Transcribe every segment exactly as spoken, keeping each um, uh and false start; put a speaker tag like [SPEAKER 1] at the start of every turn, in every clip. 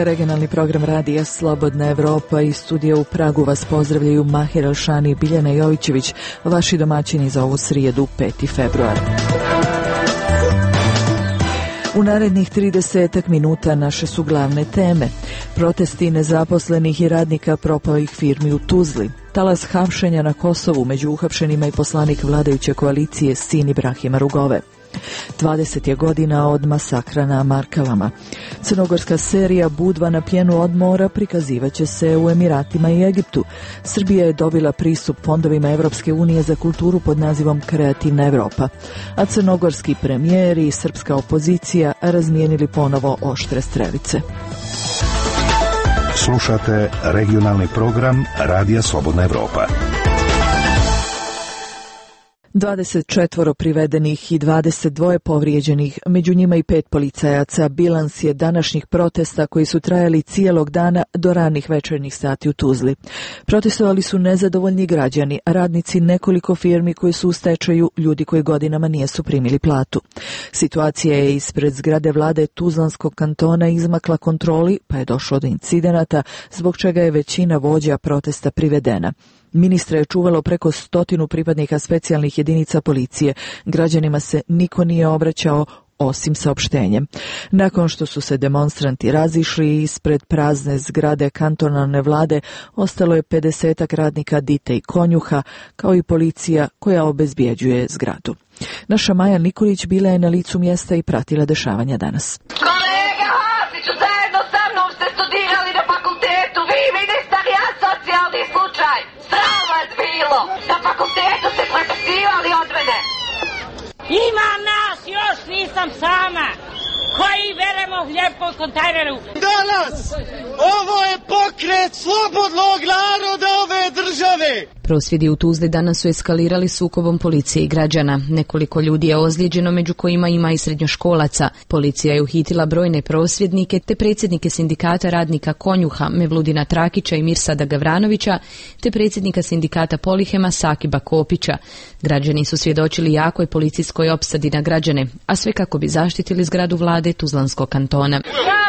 [SPEAKER 1] Regionalni program radija Slobodna Evropa i studio u Pragu vas pozdravljaju Mahir Elšani i Biljana Jovićević, vaši domaćini za ovu srijedu peti februar. U narednih tridesetak minuta naše su glavne teme. Protesti nezaposlenih i radnika propalih firmi u Tuzli. Talas hapšenja na Kosovu, među uhapšenima i poslanik vladajuće koalicije sin Ibrahima Rugove. dvadeset je godina od masakra na Markalama. Crnogorska serija Budva na pjenu od mora prikazivaće se u Emiratima i Egiptu. Srbija je dobila pristup fondovima Evropske unije za kulturu pod nazivom Kreativna Evropa. A crnogorski premijer i srpska opozicija razmijenili ponovo oštre strelice.
[SPEAKER 2] Slušate regionalni program Radija Slobodna Evropa.
[SPEAKER 1] dvadeset četvoro privedenih i dvadeset dva povrijeđenih, među njima i pet policajaca, bilans je današnjih protesta koji su trajali cijelog dana do ranih večernjih sati u Tuzli. Protestovali su nezadovoljni građani, radnici nekoliko firmi koji su u stečaju, ljudi koji godinama nisu primili platu. Situacija je ispred zgrade vlade Tuzlanskog kantona izmakla kontroli, pa je došlo do incidenata, zbog čega je većina vođa protesta privedena. Ministra je čuvalo preko stotinu pripadnika specijalnih jedinica policije. Građanima se niko nije obraćao osim saopštenjem. Nakon što su se demonstranti razišli ispred prazne zgrade kantonalne vlade, ostalo je pedesetak radnika Dite i Konjuha, kao i policija koja obezbjeđuje zgradu. Naša Maja Nikolić bila je na licu mjesta i pratila dešavanja danas.
[SPEAKER 3] Kolega Hasiću, zajedno sa mnom ste studirali na fakultetu, vi ministar, ja socijalni slučaj. Sram vas bilo! Na fakultetu ste protestirali od mene!
[SPEAKER 4] Imam nas, još nisam sama, koji beremo hljeb po kontejneru.
[SPEAKER 5] Danas, ovo je pokret slobodnog naroda ove države!
[SPEAKER 6] Prosvjedi u Tuzli danas su eskalirali sukobom policije i građana. Nekoliko ljudi je ozlijeđeno, među kojima ima i srednjoškolaca. Policija je uhitila brojne prosvjednike te predsjednike sindikata radnika Konjuha Mevludina Trakića i Mirsada Gavranovića te predsjednika sindikata Polihema Sakiba Kopića. Građani su svjedočili jakoj policijskoj opsadi na građane, a sve kako bi zaštitili zgradu vlade Tuzlanskog kantona.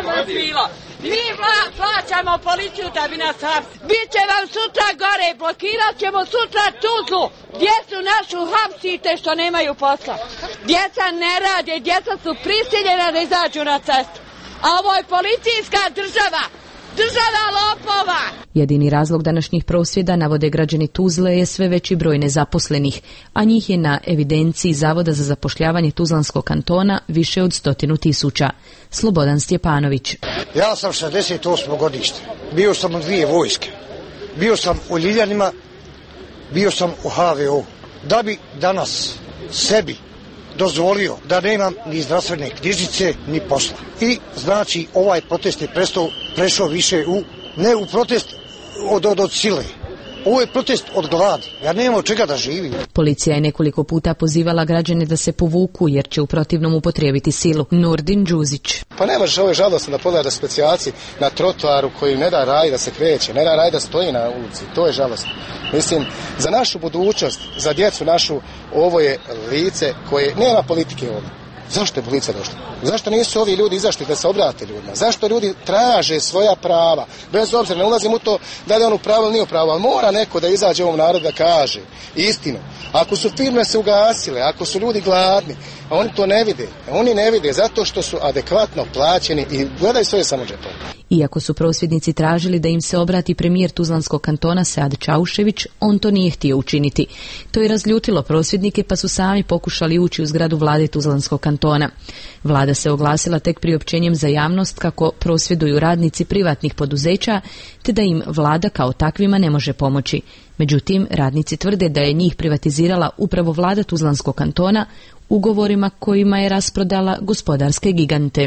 [SPEAKER 4] Mi plaćamo policiju da bi nas hapsili. Biće vam sutra gore, blokirat ćemo sutra Tuzlu. Djecu našu hapsite što nemaju posla. Djeca ne rade, djeca su prisiljena da izađu na cestu. A ovo je policijska država. Država lopova!
[SPEAKER 6] Jedini razlog današnjih prosvjeda, navode građani Tuzle, je sve veći broj nezaposlenih, a njih je na evidenciji Zavoda za zapošljavanje Tuzlanskog kantona više od stotinu tisuća. Slobodan Stjepanović.
[SPEAKER 5] Ja sam šezdeset osmo godište. Bio sam u dvije vojske. Bio sam u Ljiljanima, bio sam u ha ve o. Da bi danas sebi dozvolio da nemam ni zdravstvene knjižice, ni posla. I znači ovaj protest je prestao, prešao više u, ne u protest od, od, od sile. Ovo je protest od gladi. Ja nemam od čega da živim.
[SPEAKER 6] Policija je nekoliko puta pozivala građane da se povuku jer će u protivnom upotrijebiti silu. Nurdin Đuzić.
[SPEAKER 7] Pa ne može, ovo je žalostno da pogledaš specijalci na trotoaru koji ne da raj da se kreće, ne da raj da stoji na ulici. To je žalostno. Mislim, za našu budućnost, za djecu našu, ovo je lice koje nema politike ovdje. Zašto je policija došla? Zašto nisu ovi ljudi izašli da se obrate ljudima? Zašto ljudi traže svoja prava? Bez obzira, ne ulazim u to da li on u pravu ili nije u pravu, ali mora neko da izađe ovom narodu da kaže istinu. Ako su firme se ugasile, ako su ljudi gladni, a oni to ne vide. Oni ne vide zato što su adekvatno plaćeni i gledaju svoje samo džepove.
[SPEAKER 6] Iako su prosvjednici tražili da im se obrati premijer Tuzlanskog kantona Sead Čaušević, on to nije htio učiniti. To je razljutilo prosvjednike pa su sami pokušali ući u zgradu vlade Tuzlanskog kantona. Vlada se oglasila tek priopćenjem za javnost kako prosvjeduju radnici privatnih poduzeća te da im vlada kao takvima ne može pomoći. Međutim, radnici tvrde da je njih privatizirala upravo vlada Tuzlanskog kantona ugovorima kojima je rasprodala gospodarske gigante.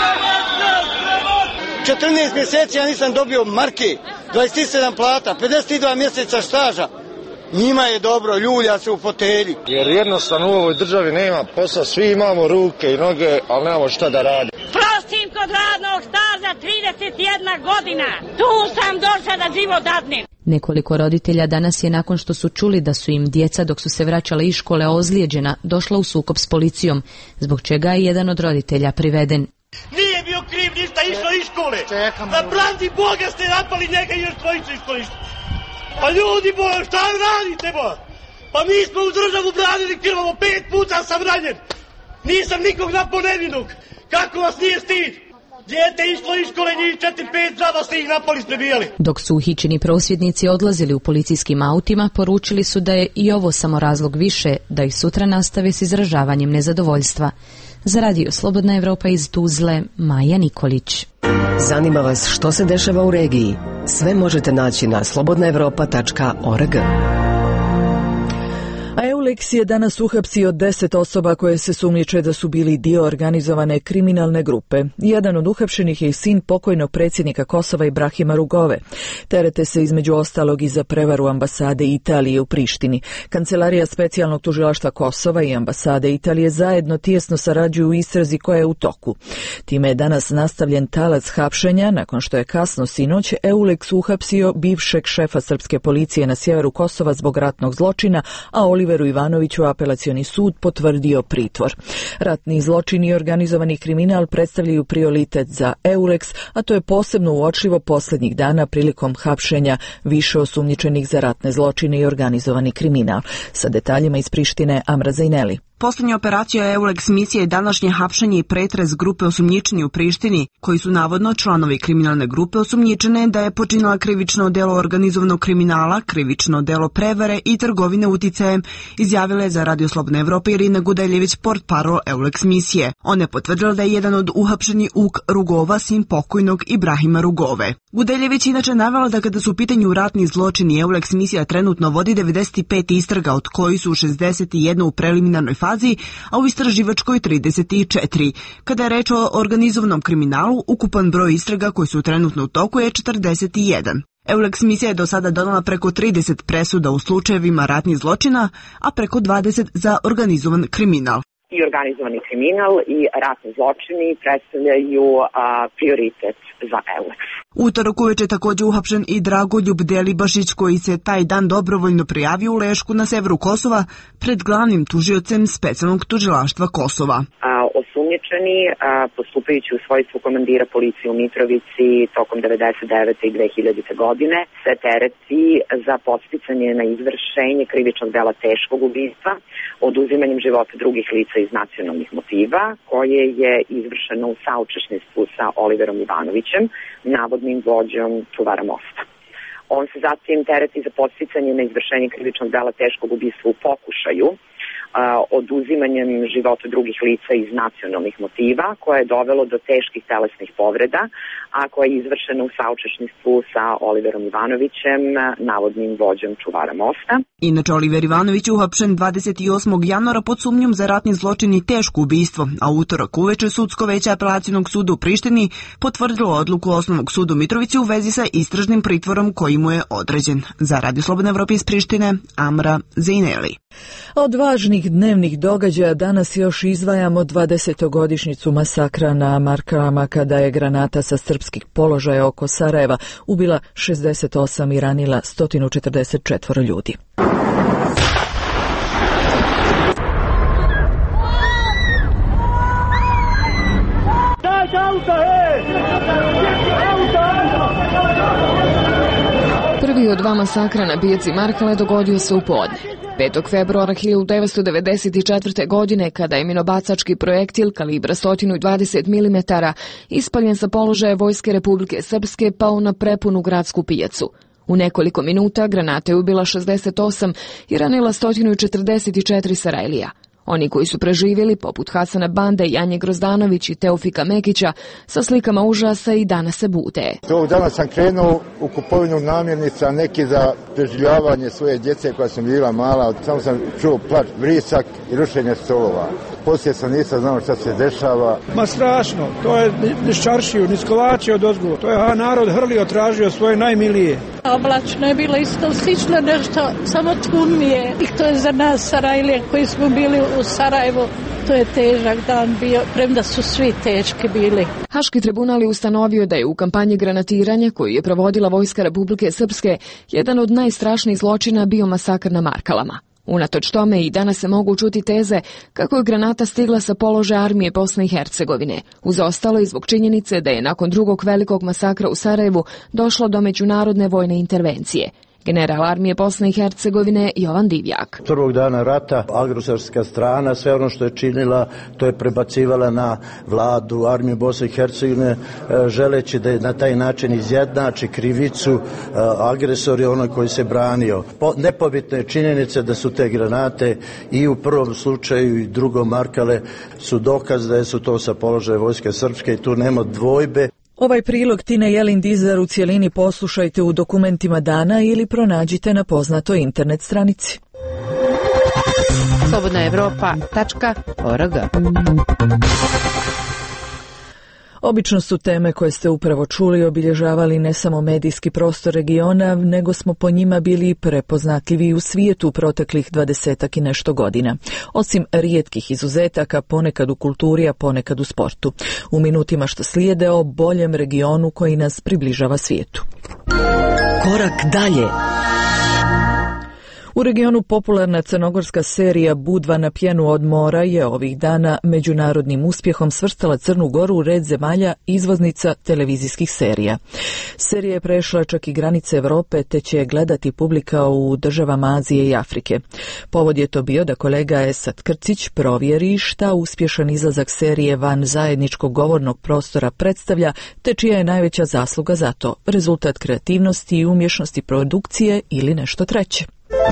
[SPEAKER 5] četrnaest mjeseci ja nisam dobio marke, dvadeset sedam plata, pedeset dva mjeseca staža. Njima je dobro, ljulja se u fotelji.
[SPEAKER 7] Jer jednostavno u ovoj državi nema posla, svi imamo ruke i noge, ali nemamo šta da radi.
[SPEAKER 4] Prostim kod radnog staža trideset jedna godina. Tu sam došla da život dadnim.
[SPEAKER 6] Nekoliko roditelja danas je nakon što su čuli da su im djeca dok su se vraćale iz škole ozlijeđena, došla u sukob s policijom, zbog čega je jedan od roditelja priveden.
[SPEAKER 5] Nije bio
[SPEAKER 8] kriv ništa, išao iz škole. Na brandi Boga ste napali njega i još tvojicu iskorišti. Pa ljudi boja, šta radite bo? Pa mi smo u državu branili krvavo, pet puta sam ranjen. Nisam nikog napao nevinog. Kako vas nije stid? Dijete išlo iz škole, njih četiri pet žaba ste ih napali, prebijali.
[SPEAKER 6] Dok su uhićeni prosvjednici odlazili u policijskim autima, poručili su da je i ovo samo razlog više da ih sutra nastave s izražavanjem nezadovoljstva. Za Radio Slobodna Evropa iz Tuzle, Maja Nikolić.
[SPEAKER 9] Zanima vas što se dešava u regiji? Sve možete naći na slobodna evropa tačka org.
[SPEAKER 1] A Eulex je danas uhapsio deset osoba koje se sumnjiče da su bili dio organizovane kriminalne grupe. Jedan od uhapšenih je i sin pokojnog predsjednika Kosova Ibrahima Rugove. Terete se između ostalog i za prevaru ambasade Italije u Prištini. Kancelarija specijalnog tužilaštva Kosova i ambasade Italije zajedno tijesno sarađuju u istrazi koja je u toku. Time je danas nastavljen talac hapšenja nakon što je kasno sinoć Eulex uhapsio bivšeg šefa srpske policije na sjeveru Kosova zbog ratnog zločina, a Oliveru Ivanoviću apelacioni sud potvrdio pritvor. Ratni zločini i organizovani kriminal predstavljaju prioritet za Eulex, a to je posebno uočljivo posljednjih dana prilikom hapšenja više osumnjičenih za ratne zločine i organizovani kriminal. Sa detaljima iz Prištine, Amra Zajneli.
[SPEAKER 10] Posljednja operacija Eulex misije je današnje hapšenje i pretres grupe osumnjičeni u Prištini, koji su navodno članovi kriminalne grupe osumnjičene da je počinila krivično delo organizovanog kriminala, krivično delo prevare i trgovine uticajem, izjavila je za Radio Slobodna Evropa Irina Gudeljević, portparol Eulex misije. Ona je potvrdila da je jedan od uhapšeni Uk Rugova, sin pokojnog Ibrahima Rugove. Gudeljević inače navela da kada su u pitanju ratni zločini, Eulex misija trenutno vodi devedeset pet istraga, od koji su šezdeset jedan u preliminarnoj fazi, a u istraživačkoj trideset četiri. Kada je reč o organizovanom kriminalu, ukupan broj istraga koji su trenutno u toku je četrdeset jedan. Eulex misija je do sada donala preko trideset presuda u slučajevima ratnih zločina, a preko dvadeset za organizovan kriminal.
[SPEAKER 11] I organizovani kriminal i ratni zločini predstavljaju a, prioritet za Eulex.
[SPEAKER 10] Utorak uveče također uhapšen i Dragoljub Delibašić, koji se taj dan dobrovoljno prijavio u Lešku na severu Kosova pred glavnim tužiocem specijalnog tužilaštva Kosova.
[SPEAKER 11] A, osumnjičeni, a, postupajući u svojstvu komandira policije u Mitrovici tokom devedeset devete i dve hiljadite godine, se tereti za podsticanje na izvršenje krivičnog dela teškog ubistva, oduzimanjem života drugih lica iz nacionalnih motiva, koje je izvršeno u saučesništvu sa Oliverom Ivanovićem, navodnim vođom čuvara mosta. On se zatim tereti za podsticanje na izvršenje krivičnog dela teškog ubistva u pokušaju, oduzimanjem života drugih lica iz nacionalnih motiva, koje je dovelo do teških telesnih povreda, a koje je izvršeno u saučesništvu sa Oliverom Ivanovićem, navodnim vođom čuvara mosta.
[SPEAKER 10] Inače, Oliver Ivanović je uhapšen dvadeset osmog januara pod sumnjom za ratni zločin i teško ubistvo, a utorak uveče sudsko veće apelacionog suda u Prištini potvrdilo odluku Osnovnog suda u Mitrovici u vezi sa istražnim pritvorom koji mu je određen. Za Radio Slobodna Evropa iz Prištine, Amra Zajneli.
[SPEAKER 1] Od važnih dnevnih događaja danas još izdvajamo dvadesetogodišnjicu masakra na Markalama, kada je granata sa srpskih položaja oko Sarajeva ubila šezdeset osam i ranila sto četrdeset četiri ljudi.
[SPEAKER 12] Prvi od dva masakra na pijaci Markale dogodio se u podne. petog februara hiljadu devetsto devedeset četvrte. godine, kada je minobacački projektil kalibra sto dvadeset milimetara ispaljen sa položaja Vojske Republike Srpske pao na prepunu gradsku pijacu. U nekoliko minuta granata je ubila šezdeset osam i ranila sto četrdeset četiri Sarajlija. Oni koji su preživjeli, poput Hasana Bande, Janje Grozdanović i Teofika Mekića, sa slikama užasa i danas se bude.
[SPEAKER 13] Tog dana sam krenuo u kupovinu namirnica, neki za preživljavanje svoje djece koja sam bila mala. Samo sam čuo plač, vrisak i rušenje stolova. Poslije sam nisam znao šta se dešava.
[SPEAKER 14] Ma strašno, to je niz čaršiju, niz kolače od ozgo. To je ha, narod hrlio, tražio svoje najmilije.
[SPEAKER 15] Oblačno je bilo isto slično nešto, samo tmurnije. I to je za nas Sarajlije koji smo bili u Sarajevu. To je težak dan bio, premda su svi teški bili.
[SPEAKER 12] Haški tribunal je ustanovio da je u kampanji granatiranja koju je provodila Vojska Republike Srpske jedan od najstrašnijih zločina bio masakr na Markalama. Unatoč tome i danas se mogu čuti teze kako je granata stigla sa položaja armije Bosne i Hercegovine, uz ostalo i zbog činjenice da je nakon drugog velikog masakra u Sarajevu došlo do međunarodne vojne intervencije. General armije Bosne i Hercegovine Jovan Divjak.
[SPEAKER 16] Prvog dana rata agresorska strana sve ono što je činila to je prebacivala na vladu armije Bosne i Hercegovine želeći da je na taj način izjednači krivicu agresor je onaj koji se branio. Nepobitne je činjenice da su te granate i u prvom slučaju i drugom markale su dokaz da su to sa položaja vojske srpske i tu nema dvojbe.
[SPEAKER 1] Ovaj prilog Tine Jelin Dizar u cijelini poslušajte u dokumentima dana ili pronađite na poznatoj internet stranici.
[SPEAKER 17] slobodna evropa tačka org.
[SPEAKER 1] Obično su teme koje ste upravo čuli obilježavali ne samo medijski prostor regiona, nego smo po njima bili prepoznatljivi u svijetu u proteklih dvadesetak i nešto godina. Osim rijetkih izuzetaka, ponekad u kulturi, a ponekad u sportu. U minutima što slijede o boljem regionu koji nas približava svijetu.
[SPEAKER 9] Korak dalje.
[SPEAKER 1] U regionu popularna crnogorska serija Budva na pjenu od mora je ovih dana međunarodnim uspjehom svrstala Crnu Goru u red zemalja izvoznica televizijskih serija. Serija je prešla čak i granice Europe te će je gledati publika u državama Azije i Afrike. Povod je to bio da kolega Esad Krcić provjeri šta uspješan izlazak serije van zajedničkog govornog prostora predstavlja te čija je najveća zasluga za to, rezultat kreativnosti i umješnosti produkcije ili nešto treće.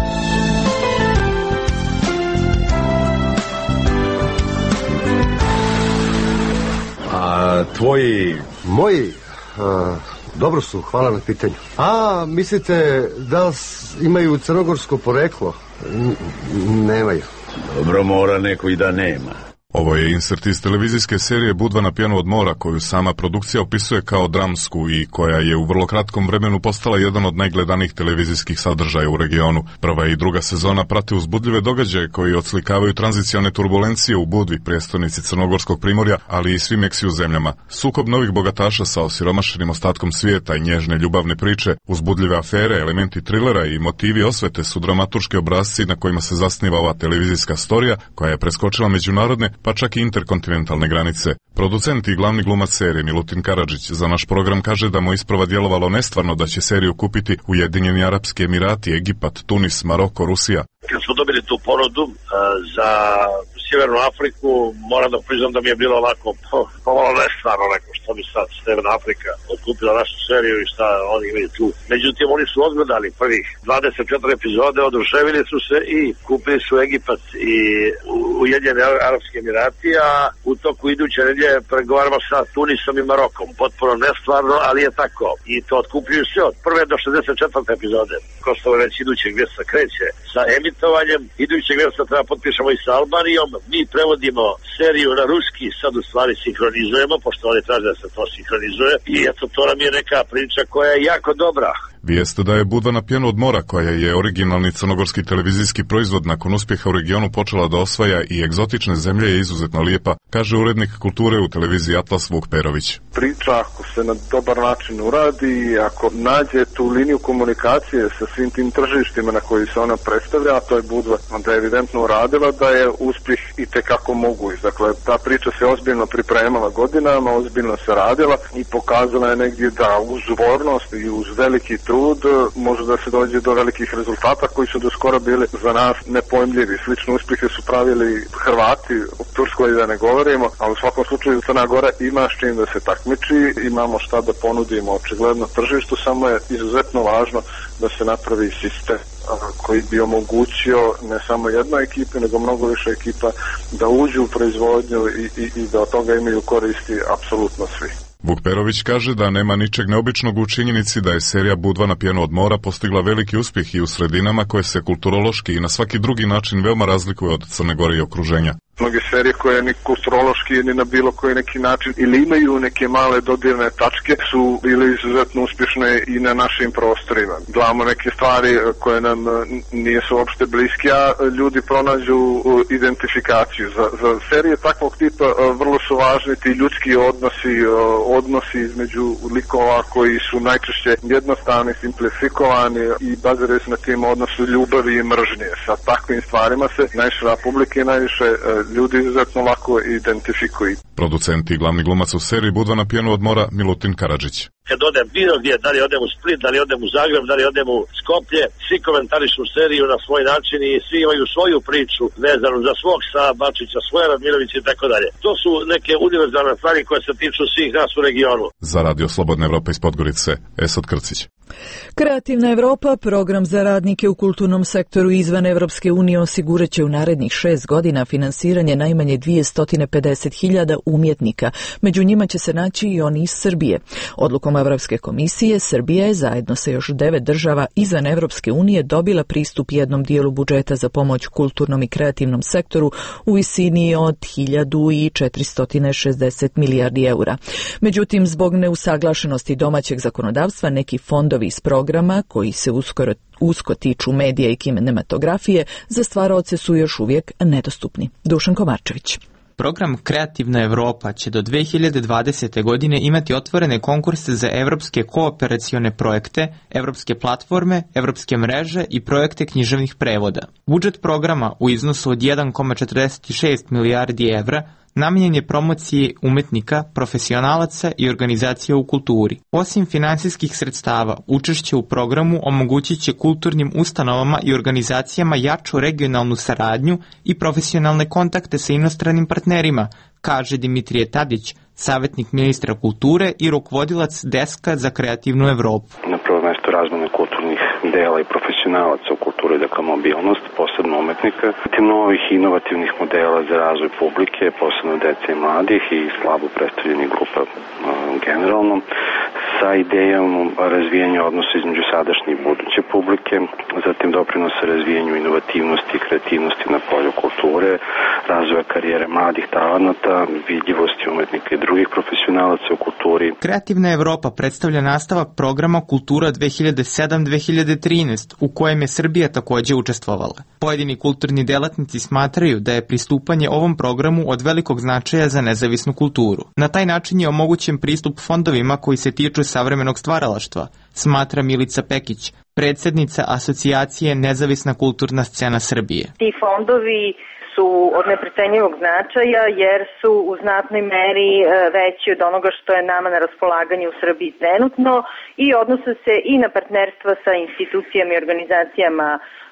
[SPEAKER 18] A tvoji...
[SPEAKER 19] Moji? A, dobro su, hvala na pitanju. A, mislite da imaju crnogorsko poreklo? N- nemaju.
[SPEAKER 18] Dobro, mora neko i da nema.
[SPEAKER 20] Ovo je insert iz televizijske serije Budva na pjenu od mora, koju sama produkcija opisuje kao dramsku i koja je u vrlo kratkom vremenu postala jedan od najgledanijih televizijskih sadržaja u regionu. Prva i druga sezona prate uzbudljive događaje koji odslikavaju tranzicione turbulencije u Budvi, prijestolnici Crnogorskog primorja, ali i svim eksiju zemljama. Sukob novih bogataša sa osiromašenim ostatkom svijeta i nježne ljubavne priče, uzbudljive afere, elementi trilera i motivi osvete su dramaturški obrasci na kojima se zasniva ova televizijska storija, koja je preskočila međunarodne pa čak i interkontinentalne granice. Producent i glavni glumac serije Milutin Karadžić za naš program kaže da mu isprva djelovalo nestvarno da će seriju kupiti Ujedinjeni Arapski Emirati, Egipat, Tunis, Maroko, Rusija.
[SPEAKER 8] Kad smo dobili tu ponudu uh, za Sjevernu Afriku, moram da priznam da mi je bilo ovako pomalo nestvarno neko što bi sad Sjeverna Afrika otkupila našu seriju i šta oni imaju tu. Međutim, oni su odgledali prvih dvadeset četiri epizode, oduševili su se i kupili su Egipat i Ujedinjeni Arapski Emirati, a u toku iduće nedjelje pregovaramo sa Tunisom i Marokom. Potpuno nestvarno, ali je tako. I to otkupljuju sve od prve do šezdeset četvrte epizode. Ko što već idućeg mjeseca kreće sa emitovanjem, idućeg mjeseca treba potpišemo i sa Albanijom. Mi prevodimo seriju na ruski, sad u stvari sinhronizujemo, pošto oni traže da se to sinhronizuje. I eto, to nam je neka priča koja je jako dobra.
[SPEAKER 20] Vijest da je Budva na pjenu od mora, koja je originalni crnogorski televizijski proizvod, nakon uspjeha u regionu počela da osvaja i egzotične zemlje, je izuzetno lijepa, kaže urednik kulture u televiziji Atlas Vuk Perović.
[SPEAKER 21] Priča, ako se na dobar način uradi, ako nađe tu liniju komunikacije sa svim tim tržištima na koji se ona predstavlja, a to je Budva, onda je evidentno uradila da je uspjeh i tekako moguć. Dakle, ta priča se ozbiljno pripremala godinama, ozbiljno se radila i pokazala je negdje da uz upornost i uz veliki trud može da se dođe do velikih rezultata koji su do skoro bili za nas nepojmljivi. Slične uspjehe su pravili Hrvati, u Turskoj da ne govorimo, ali u svakom slučaju Crna Gora ima s čim da se takmiči, imamo šta da ponudimo očigledno tržištu, samo je izuzetno važno da se napravi sistem koji bi omogućio ne samo jednoj ekipi, nego mnogo više ekipa da uđu u proizvodnju i, i, i da od toga imaju koristi apsolutno svi.
[SPEAKER 20] Vuk Perović kaže da nema ničeg neobičnog u činjenici da je serija Budva na pjenu od mora postigla veliki uspjeh i u sredinama koje se kulturološki i na svaki drugi način veoma razlikuju od Crne Gore i okruženja.
[SPEAKER 21] Mnoge serije koje ni kulturološki ni na bilo koji neki način ili imaju neke male dodirne tačke su bile izuzetno uspješne i na našim prostorima. Gledamo neke stvari koje nam nisu uopšte bliske, a ljudi pronađu identifikaciju. Za, za serije takvog tipa vrlo su važni ti ljudski odnosi, odnosi između likova koji su najčešće jednostavni, simplifikovani i baziraju se na tim odnosu ljubavi i mržnje. Sa takvim stvarima se najšira publika i najviše ljudi izuzetno lako identifikuju.
[SPEAKER 20] Producent i glavni glumac u seriji Budva na pijanu od mora Milutin Karadžić.
[SPEAKER 2] Kad odem bilo gdje, da li odem u Split, da li odem u Zagreb, da li odem u Skoplje, svi komentarišu seriju na svoj način i svi imaju svoju priču vezanu za svog Sa Bačića, svoje Radmirovića i tako dalje. To su neke univerzalne stvari koje se tiču svih nas u regionu.
[SPEAKER 20] Za Radio Slobodna Evropa iz Podgorice, Esad Krcić.
[SPEAKER 1] Kreativna Evropa, program za radnike u kulturnom sektoru izvan Evropske unije, osigurat će u narednih šest godina finansiranje najmanje dvjesto pedeset hiljada umjetnika. Među njima će se naći i oni iz Srbije. Odlukom Evropske komisije, Srbija je zajedno sa još devet država izvan Evropske unije dobila pristup jednom dijelu budžeta za pomoć kulturnom i kreativnom sektoru u visini od hiljadu četiristo šezdeset milijardi eura. Međutim, zbog neusaglašenosti domaćeg zakonodavstva, neki fondovi iz programa, koji se uskoro usko tiču medija i kinematografije, za stvaraoce su još uvijek nedostupni. Dušan Komarčević.
[SPEAKER 22] Program Kreativna Evropa će do dve hiljade dvadesete. godine imati otvorene konkurse za evropske kooperacione projekte, evropske platforme, evropske mreže i projekte književnih prevoda. Budžet programa u iznosu od jedan zarez četrdeset šest milijardi evra namijenjen je promociji umetnika, profesionalaca i organizacija u kulturi. Osim finansijskih sredstava, učešće u programu omogućit će kulturnim ustanovama i organizacijama jaču regionalnu saradnju i profesionalne kontakte sa inostranim partnerima, kaže Dimitrije Tadić, savjetnik ministra kulture i rukovodilac Deska za kreativnu Evropu.
[SPEAKER 23] Na prvo mjesto razmjena kulturnih dela i profesionalaca u kulturi, dakle mobilnost, posebno umetnika, tim novih inovativnih modela za razvoj publike, posebno dece i mladih i slabo predstavljenih grupa generalno, sa idejom razvijanja odnosa između sadašnje i buduće publike, zatim doprinosa razvijanju inovativnosti i kreativnosti na polju kulture, razvoja karijere mladih talenata, vidljivosti umetnika i drugih profesionalaca u kulturi.
[SPEAKER 22] Kreativna Evropa predstavlja nastavak programa Kultura dve hiljade sedam do dve hiljade trinaeste. u kojem je Srbija također učestvovala. Pojedini kulturni delatnici smatraju da je pristupanje ovom programu od velikog značaja za nezavisnu kulturu. Na taj način je omogućen pristup fondovima koji se tiču savremenog stvaralaštva, smatra Milica Pekić, predsjednica Asocijacije Nezavisna kulturna scena Srbije.
[SPEAKER 24] Ti fondovi su od neprecenjivog značaja jer su u znatnoj meri veći od onoga što je nama na raspolaganju u Srbiji trenutno i odnose se i na partnerstva sa institucijama i organizacijama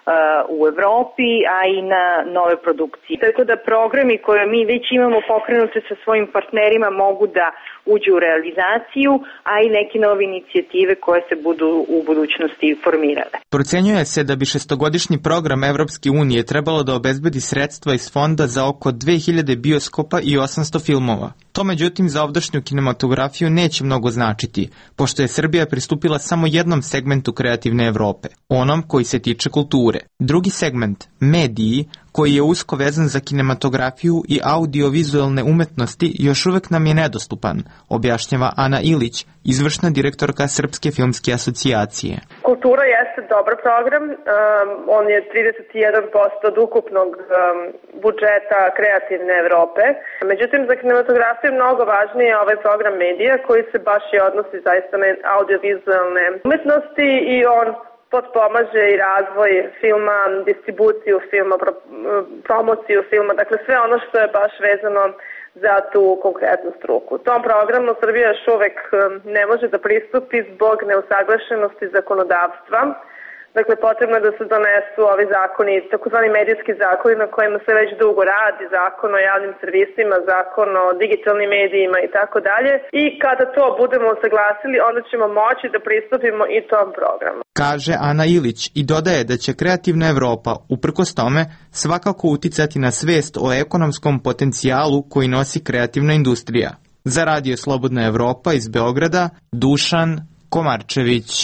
[SPEAKER 24] u Evropi, a i na nove produkcije. Tako da programi koje mi već imamo pokrenute sa svojim partnerima mogu da uđu u realizaciju, a i neke nove inicijative koje se budu u budućnosti formirale.
[SPEAKER 22] Procenjuje se da bi šestogodišnji program Evropske unije trebalo da obezbedi sredstva iz fonda za oko dve hiljade bioskopa i osamsto filmova. To međutim za ovdašnju kinematografiju neće mnogo značiti, pošto je Srbija pristupila samo jednom segmentu kreativne Evrope, onom koji se tiče kulture. Drugi segment, mediji, koji je usko vezan za kinematografiju i audiovizualne umetnosti, još uvek nam je nedostupan, objašnjava Ana Ilić, izvršna direktorka Srpske filmske asocijacije.
[SPEAKER 25] Kultura jeste dobar program, um, on je trideset jedan posto od ukupnog um, budžeta kreativne Evrope. Međutim, za kinematografiju je mnogo važnije ovaj program medija koji se baš i odnosi zaista na audiovizualne umetnosti i on potpomaže i razvoj filma, distribuciju filma, pro, promociju filma, dakle sve ono što je baš vezano za tu konkretnu struku. Tom programu Srbija još uvek ne može da pristupi zbog neusaglašenosti zakonodavstva. Dakle, potrebno je da se donesu ovi zakoni, takozvani medijski zakoni na kojima se već dugo radi, zakon o javnim servisima, zakon o digitalnim medijima i tako dalje. I kada to budemo usaglasili, onda ćemo moći da pristupimo i tom programu.
[SPEAKER 22] Kaže Ana Ilić i dodaje da će kreativna Evropa, uprkos tome, svakako uticati na svest o ekonomskom potencijalu koji nosi kreativna industrija. Za Radio Slobodna Evropa iz Beograda, Dušan Komarčević.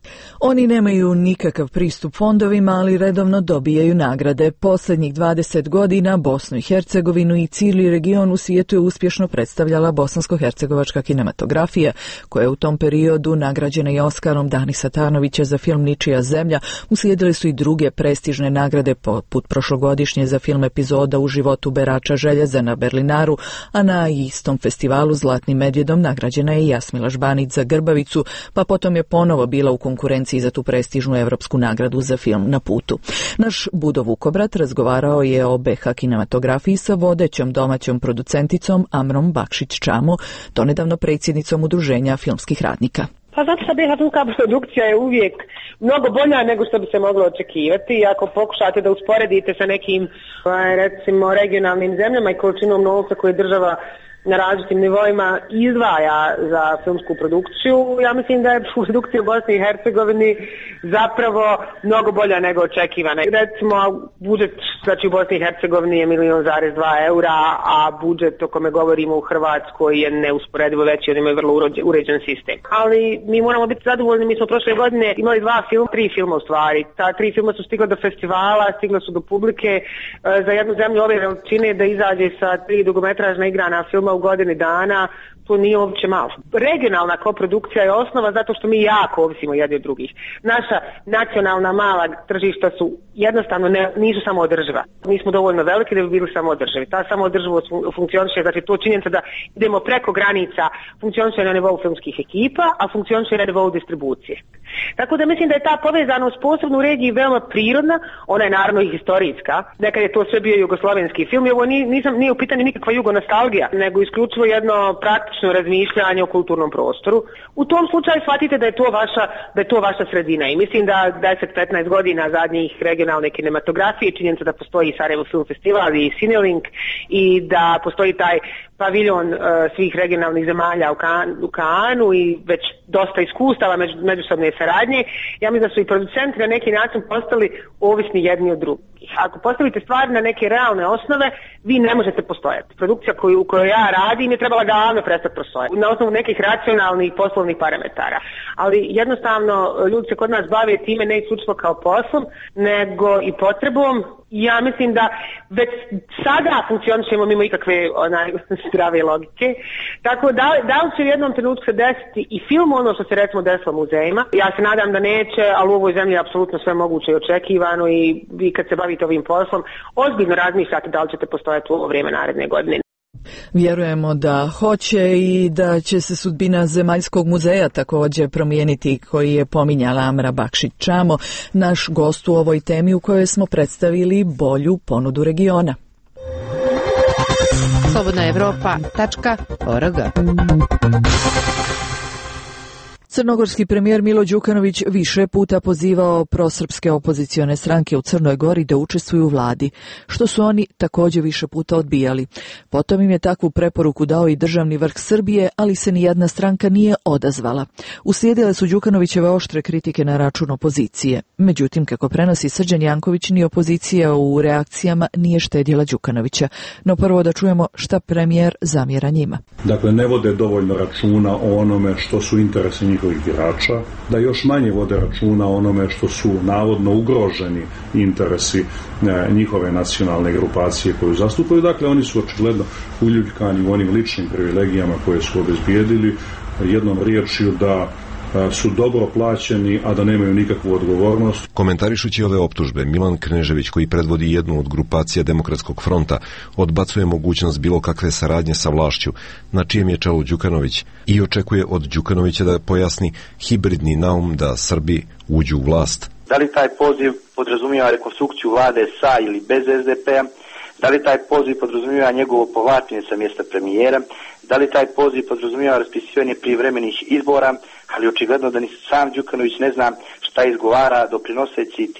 [SPEAKER 1] Oni nemaju nikakav pristup fondovima, ali redovno dobijaju nagrade. Posljednjih dvadeset godina Bosnu i Hercegovinu i cijeli region u svijetu je uspješno predstavljala bosansko-hercegovačka kinematografija, koja je u tom periodu nagrađena i Oskarom Danisa Tanovića za film Ničija zemlja. Uslijedile su i druge prestižne nagrade, poput prošlogodišnje za film Epizoda u životu berača željeza na Berlinaru, a na istom festivalu Zlatnim medvjedom nagrađena je i Jasmila Žbanić za Grbavicu, pa potom je ponovo bila u konkurenciji za tu prestižnu evropsku nagradu za film Na putu. Naš Budo Vukobrat razgovarao je o be ha kinematografiji sa vodećom domaćom producenticom Amrom Bakšić-Čamo, donedavno predsjednicom Udruženja filmskih radnika.
[SPEAKER 3] Pa znači da be ha filmska produkcija je uvijek mnogo bolja nego što bi se moglo očekivati. Ako pokušate da usporedite sa nekim, recimo, regionalnim zemljama i količinom novca koje država na različitim nivoima izdvaja za filmsku produkciju, ja mislim da je produkcija u Bosni i Hercegovini zapravo mnogo bolja nego očekivana. Recimo, budžet znači u Bosni i Hercegovini je milion zarez dva eura, a budžet o kome govorimo u Hrvatskoj je neusporedivo veći, oni imaju vrlo uređen sistem. Ali mi moramo biti zadovoljni, mi smo prošle godine imali dva filma, tri filma u stvari. Ta tri filma su stigla do festivala, stigla su do publike. Za jednu zemlju ove veličine da izađe sa tri dugometražna igrana filma u godini dana, to nije uopće malo. Regionalna koprodukcija je osnova zato što mi jako ovisimo jedni od drugih. Naša nacionalna mala tržišta su jednostavno ne, nisu samo održiva. Nismo dovoljno veliki da bi bili samo održivi. Ta samo održivost funkcioniše, znači to činjenica da idemo preko granica, funkcioniše na nivou filmskih ekipa, a funkcioniše na nivou distribucije. Tako da mislim da je ta povezanost posebno u regiji veoma prirodna, ona je naravno i historijska. Nekad je to sve bio jugoslovenski film i ovo nije, nisam, nije u pitanju nikakva jugonostalgija, nego isključivo jedno praktično razmišljanje o kulturnom prostoru. U tom slučaju shvatite da je to vaša, da je to vaša sredina i mislim da deset do petnaest godina zadnjih regionalne kinematografije, činjenica da postoji Sarajevo Film Festival i Cinelink i da postoji taj paviljon uh, svih regionalnih zemalja u, kan, u Kanu i već dosta iskustava među, međusobne saradnje, ja mislim da su i producenti na neki način postali ovisni jedni od drugih. Ako postavite stvari na neke realne osnove, vi ne možete postojati. Produkcija koju, koju ja radim je trebala davno prestati postojati na osnovu nekih racionalnih poslovnih parametara. Ali jednostavno ljudi se kod nas bave time ne isključivo kao poslom, nego i potrebom. Ja mislim da već sada funkcionišemo mimo ikakve onaj, zdrave logike. Tako da, da li će u jednom trenutku se desiti i film ono što se recimo desilo muzejima. Ja se nadam da neće, ali u ovoj zemlji je apsolutno sve moguće i očekivano i vi kad se bavite ovim poslom, ozbiljno razmišljate da li ćete postojati u ovo vrijeme naredne godine.
[SPEAKER 1] Vjerujemo da hoće i da će se sudbina Zemaljskog muzeja također promijeniti, koji je pominjala Amra Bakšić-Čamo, naš gost u ovoj temi u kojoj smo predstavili bolju ponudu regiona.
[SPEAKER 17] slobodna evropa tačka org.
[SPEAKER 1] Crnogorski premijer Milo Đukanović više puta pozivao prosrpske opozicione stranke u Crnoj Gori da učestvuju u vladi, što su oni također više puta odbijali. Potom im je takvu preporuku dao i državni vrh Srbije, ali se nijedna stranka nije odazvala. Uslijedile su Đukanovićeve oštre kritike na račun opozicije. Međutim, kako prenosi Srđan Janković, ni opozicija u reakcijama nije štedjela Đukanovića. No prvo da čujemo šta premijer zamjera njima.
[SPEAKER 4] Dakle, ne vode dovoljno računa o onome što su interesi njihovih birača, da još manje vode računa o onome što su navodno ugroženi interesi e, njihove nacionalne grupacije koju zastupaju. Dakle, oni su očigledno uljuljkani u onim ličnim privilegijama koje su obezbijedili, jednom riječju da su dobro plaćeni, a da nemaju nikakvu odgovornost.
[SPEAKER 5] Komentarišući ove optužbe, Milan Knežević, koji predvodi jednu od grupacija Demokratskog fronta, odbacuje mogućnost bilo kakve saradnje sa vlašću, na čijem je čelu Đukanović, i očekuje od Đukanovića da pojasni hibridni naum da Srbi uđu u vlast.
[SPEAKER 6] Da li taj poziv podrazumijeva rekonstrukciju vlade sa ili bez es de pe a? Da li taj poziv podrazumijeva njegovo povlačenje sa mjesta premijera? Da li taj poziv podrazumijeva raspisivanje prijevremenih izbora? Ali očigledno da ni sam Đukanović ne zna šta izgovara, doprinoseći time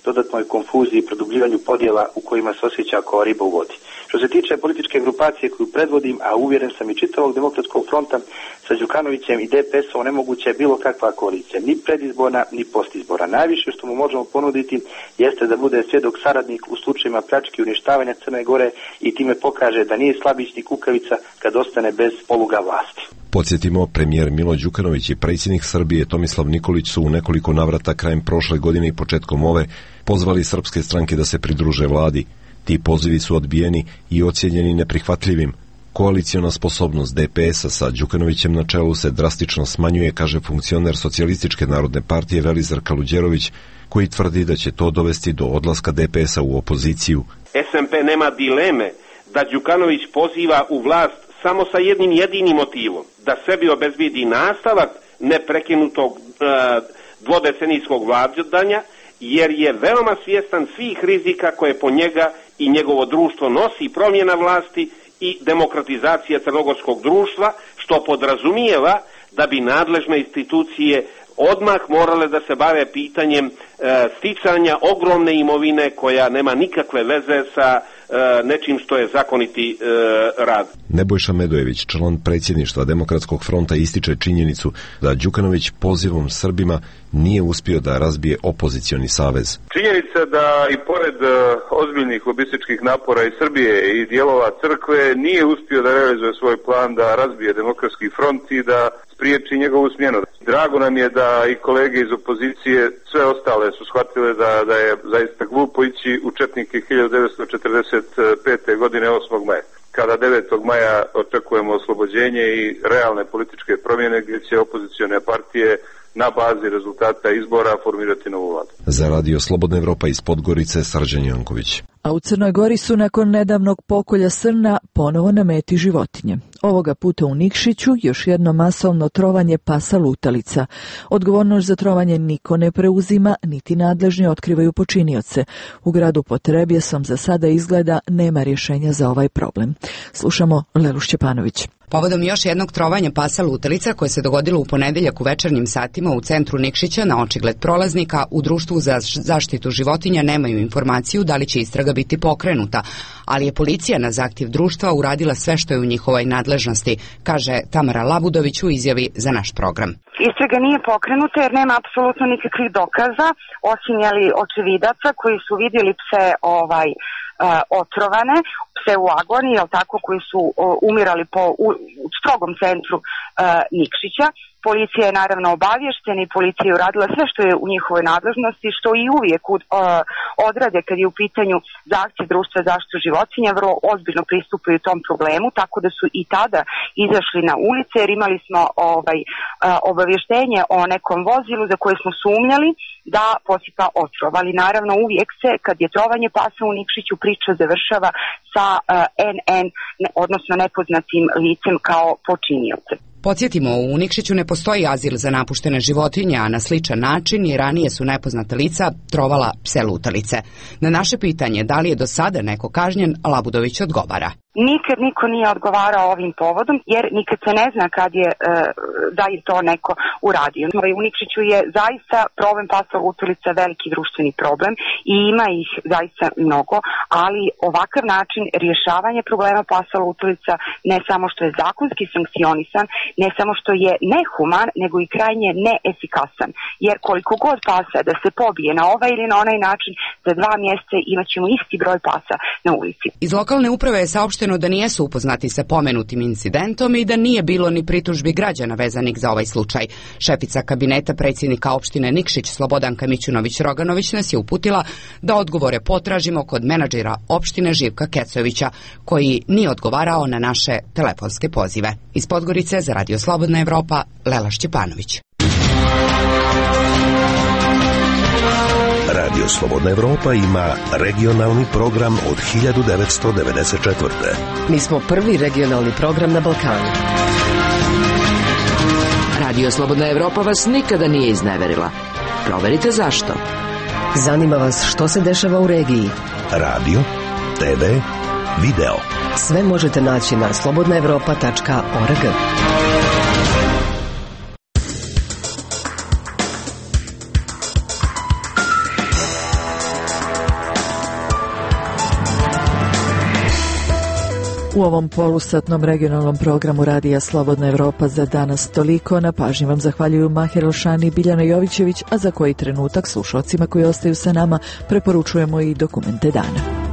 [SPEAKER 6] dodatnoj konfuziji i produbljivanju podjela u kojima se osjeća kao riba u vodi. Što se tiče političke grupacije koju predvodim, a uvjeren sam i čitavog Demokratskog fronta, sa Đukanovićem i D P S-om nemoguća je bilo kakva koalicija, ni predizborna, ni postizborna. Najviše što mu možemo ponuditi jeste da bude svjedok saradnik u slučajima pljačke i uništavanja Crne Gore i time pokaže da nije slabić ni kukavica kad ostane bez poluga vlasti.
[SPEAKER 5] Podsjetimo, premijer Milo Đukanović i predsjednik Srbije Tomislav Nikolić su u nekoliko navrata krajem prošle godine i početkom ove pozvali srpske stranke da se pridruže vladi. Ti pozivi su odbijeni i ocijenjeni neprihvatljivim. Koaliciona sposobnost D P S-a sa Đukanovićem na čelu se drastično smanjuje, kaže funkcioner Socijalističke narodne partije Velizar Kaluđerović, koji tvrdi da će to dovesti do odlaska D P S-a u opoziciju.
[SPEAKER 7] S M P nema dileme da Đukanović poziva u vlast samo sa jednim jedinim motivom, da sebi obezbedi nastavak neprekinutog e, dvodecenijskog vladanja, jer je veoma svjestan svih rizika koje po njega i njegovo društvo nosi promjena vlasti i demokratizacija crnogorskog društva, što podrazumijeva da bi nadležne institucije odmah morale da se bave pitanjem e, sticanja ogromne imovine koja nema nikakve veze sa e, nečim što je zakoniti e, rad.
[SPEAKER 5] Nebojša Medojević, član predsjedništva Demokratskog fronta, ističe činjenicu da Đukanović pozivom Srbima nije uspio da razbije opozicioni savez.
[SPEAKER 21] Činjenica da i pored uh, ozbiljnih lobističkih napora i Srbije i dijelova crkve nije uspio da realizuje svoj plan da razbije Demokratski front i da spriječi njegovu smjenu. Drago nam je da i kolege iz opozicije, sve ostale su shvatile da, da je zaista glupo ići u četnike hiljadu devetsto četrdeset pete. godine osmog maja. Kada devetog maja očekujemo oslobođenje i realne političke promjene gdje će opozicione partije na bazi rezultata izbora formirati novu vladu.
[SPEAKER 5] Za Radio Slobodna Evropa iz Podgorice, Srđan Janković.
[SPEAKER 1] A u Crnoj Gori su nakon nedavnog pokolja srna ponovo na meti životinje. Ovoga puta u Nikšiću još jedno masovno trovanje pasa lutalica. Odgovornost za trovanje niko ne preuzima, niti nadležni otkrivaju počinioce. U gradu Potrebjesom za sada izgleda nema rješenja za ovaj problem. Slušamo Lelu Šćepanović.
[SPEAKER 10] Povodom još jednog trovanja pasa lutalica koje se dogodilo u ponedeljak u večernjim satima u centru Nikšića na očigled prolaznika, u Društvu za zaštitu životinja nemaju informaciju da li će istraga biti pokrenuta, ali je policija na zahtjev društva uradila sve što je u njihovoj nadležnosti, kaže Tamara Labudović u izjavi za naš program.
[SPEAKER 11] Istraga nije pokrenuta jer nema apsolutno nikakvih dokaza, osim jeli očevidaca koji su vidjeli pse ovaj Uh, otrovane, pse u agoniji, jel tako, koji su uh, umirali po u, u strogom centru uh, Nikšića. Policija je naravno obavještena i policija je uradila sve što je u njihovoj nadležnosti, što i uvijek uh, odrade kad je u pitanju zahtjev društva za zaštitu životinja, vrlo ozbiljno pristupaju tom problemu, tako da su i tada izašli na ulice jer imali smo ovaj, uh, obavještenje o nekom vozilu za koje smo sumnjali da posipa otrov. Ali naravno uvijek se, kad je trovanje pasa u Nikšiću, priča završava sa uh, en en, ne, odnosno nepoznatim licem kao počiniocem.
[SPEAKER 10] Podsjetimo, u Nikšiću ne postoji azil za napuštene životinje, a na sličan način i ranije su nepoznata lica trovala pse lutalice. Na naše pitanje da li je do sada neko kažnjen, Labudović odgovara.
[SPEAKER 11] Nikad niko nije odgovarao ovim povodom, jer nikad se ne zna kad je, da je to neko uradio. U Nikšiću je zaista problem pasa lutalica veliki društveni problem i ima ih zaista mnogo, ali ovakav način rješavanja problema pasa lutalica ne samo što je zakonski sankcionisan, ne samo što je nehuman, nego i krajnje neefikasan. Jer koliko god pasa da se pobije na ovaj ili na onaj način, za dva mjeseca imat ćemo isti broj pasa na ulici.
[SPEAKER 10] Iz lokalne uprave je saopšteno da nijesu upoznati sa pomenutim incidentom i da nije bilo ni pritužbi građana vezanih za ovaj slučaj. Šefica kabineta predsjednika opštine Nikšić Slobodanka Mićunović-Roganović nas je uputila da odgovore potražimo kod menadžera opštine Živka Kecovića, koji nije odgovarao na naše telefonske pozive. Iz Podgorice za Radio Slobodna Evropa, Lela Šćepanović.
[SPEAKER 13] Radio Slobodna Evropa ima regionalni program od hiljadu devetsto devedeset četvrte.
[SPEAKER 9] Mi smo prvi regionalni program na Balkanu. Radio Slobodna Evropa vas nikada nije izneverila. Proverite zašto. Zanima vas što se dešava u regiji.
[SPEAKER 13] Radio, te ve, video.
[SPEAKER 9] Sve možete naći na slobodna evropa tačka org.
[SPEAKER 1] U ovom polusatnom regionalnom programu Radija Slobodna Evropa za danas toliko. Na pažnji vam zahvaljuju Mahir Elšani i Biljana Jovićević, a za koji trenutak slušalcima koji ostaju sa nama preporučujemo i dokumente dana.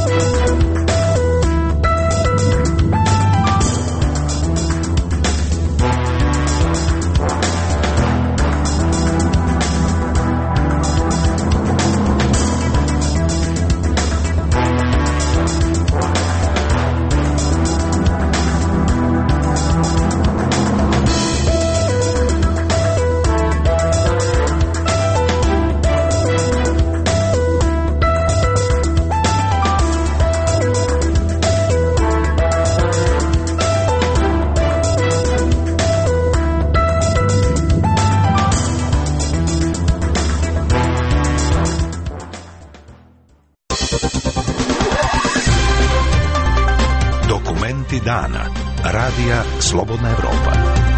[SPEAKER 13] Dana. Radija Slobodna Evropa.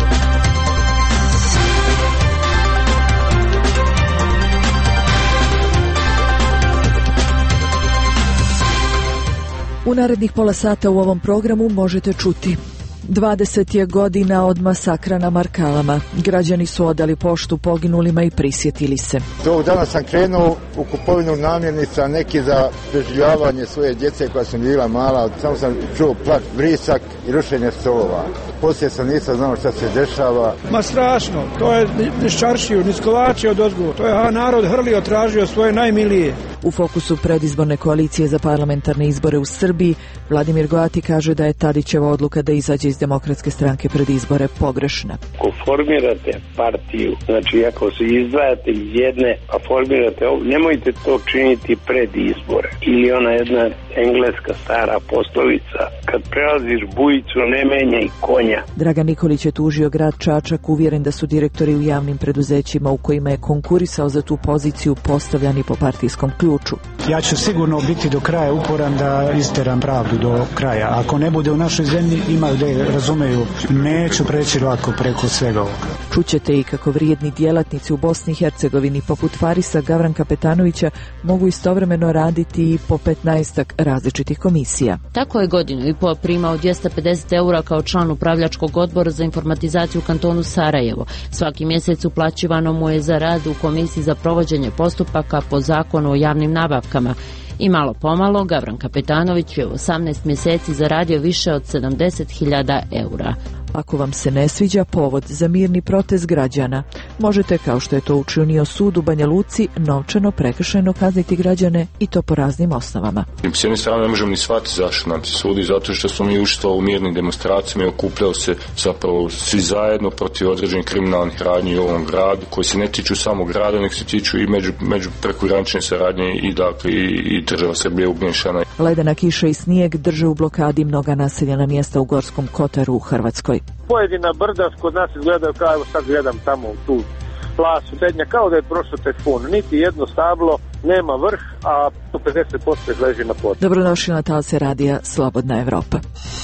[SPEAKER 1] U narednih pola sata u ovom programu možete čuti: dvadeset je godina od masakra na Markalama. Građani su odali poštu poginulima i prisjetili se.
[SPEAKER 12] Tog dana sam krenuo u kupovinu namirnica, neki za preživljavanje svoje djece koja su bila mala. Samo sam čuo plak, vrisak i rušenje stolova. Poslije sam nisam znao šta se dešava.
[SPEAKER 14] Ma strašno, to je niz čaršiju, niz kolače od ozgu. To je narod hrlio, tražio svoje najmilije.
[SPEAKER 1] U fokusu predizborne koalicije za parlamentarne izbore u Srbiji, Vladimir Goati kaže da je Tadićeva odluka da izađe iz Demokratske stranke pred izbore pogrešna.
[SPEAKER 15] Ako formirate partiju, znači ako se izdvajate iz jedne, a formirate ovo, nemojte to činiti pred izbore. Ili ona jedna engleska stara poslovica, kad prelaziš bujicu ne menjaj konja.
[SPEAKER 1] Dragan Nikolić je tužio grad Čačak, uvjeren da su direktori u javnim preduzećima u kojima je konkurisao za tu poziciju postavljani po partijskom ključu.
[SPEAKER 16] Ja ću sigurno biti do kraja uporan da isteram pravdu do kraja. Ako ne bude u našoj zemlji, ima da razumeju, neću preći lako preko svega ovoga.
[SPEAKER 1] Čućete i kako vrijedni djelatnici u Bosni i Hercegovini poput Farisa Gavranka Petanovića mogu istovremeno raditi i po petnaestak različitih komisija.
[SPEAKER 19] Tako je godinu i po primao dvjesto pedeset eura kao član upravljačkog odbora za informatizaciju u kantonu Sarajevo. Svaki mjesec uplaćivano mu je za rad u komisiji za provođenje postupaka po zakonu o javnim nabavkama. I malo pomalo Gavranka Petanović je u osamnaest mjeseci zaradio više od sedamdeset hiljada eura.
[SPEAKER 1] Ako vam se ne sviđa povod za mirni protest građana, možete, kao što je to učinio sud u Banja Luci, novčano prekršajno kazniti građane i to po raznim osnovama.
[SPEAKER 26] S jedne strane ne možemo ni shvatiti zašto nam se sudi, zato što smo mi učestvovali u mirnim demonstracijama i okupljali se zapravo svi zajedno protiv određenih kriminalnih radnji u ovom gradu, koji se ne tiču samo grada, nek se tiču i među, među prekogranične saradnje i dakle i, i država Srbije umiješana.
[SPEAKER 1] Ledena kiša i snijeg drže u blokadi mnoga naseljena mjesta u Gorskom Kotaru u Hrvatskoj.
[SPEAKER 27] Pojedina brda kod nas izgledaju kao, evo sad gledam tamo u tu plasu Sednja, kao da je prošlo tajfun. Niti jedno stablo, nema vrh, a pedeset posto leži na podu.
[SPEAKER 1] Dobrodošli na talce radija Slobodna Evropa.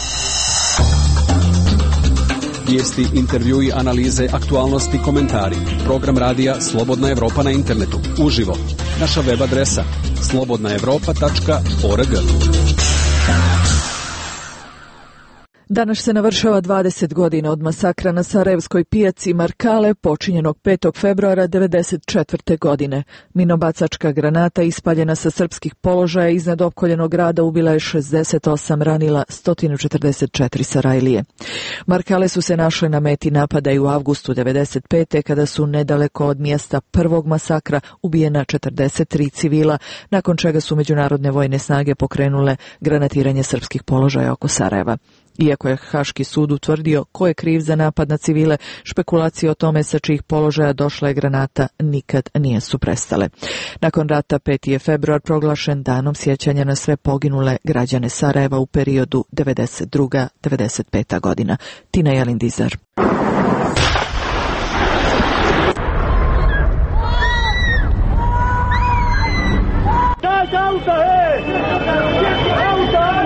[SPEAKER 28] Vijesti, intervjui, analize, aktualnosti, komentari. Program radija Slobodna Evropa na internetu. Uživo. Naša web adresa slobodna evropa tačka org.
[SPEAKER 1] Danas se navršava dvadeset godina od masakra na sarajevskoj pijaci Markale počinjenog petog februara devedeset četvrte. godine. Minobacačka granata ispaljena sa srpskih položaja iznad opkoljenog grada ubila je šezdeset osam, ranila sto četrdeset četiri Sarajlije. Markale su se našle na meti napada i u avgustu devedeset pete. kada su nedaleko od mjesta prvog masakra ubijena četrdeset tri civila, nakon čega su međunarodne vojne snage pokrenule granatiranje srpskih položaja oko Sarajeva. Iako je Haški sud utvrdio ko je kriv za napad na civile, špekulacije o tome sa čijih položaja došla je granata nikad nisu prestale. Nakon rata peti je februar proglašen danom sjećanja na sve poginule građane Sarajeva u periodu devedeset druga do devedeset peta. godina. Tina Jelindizar.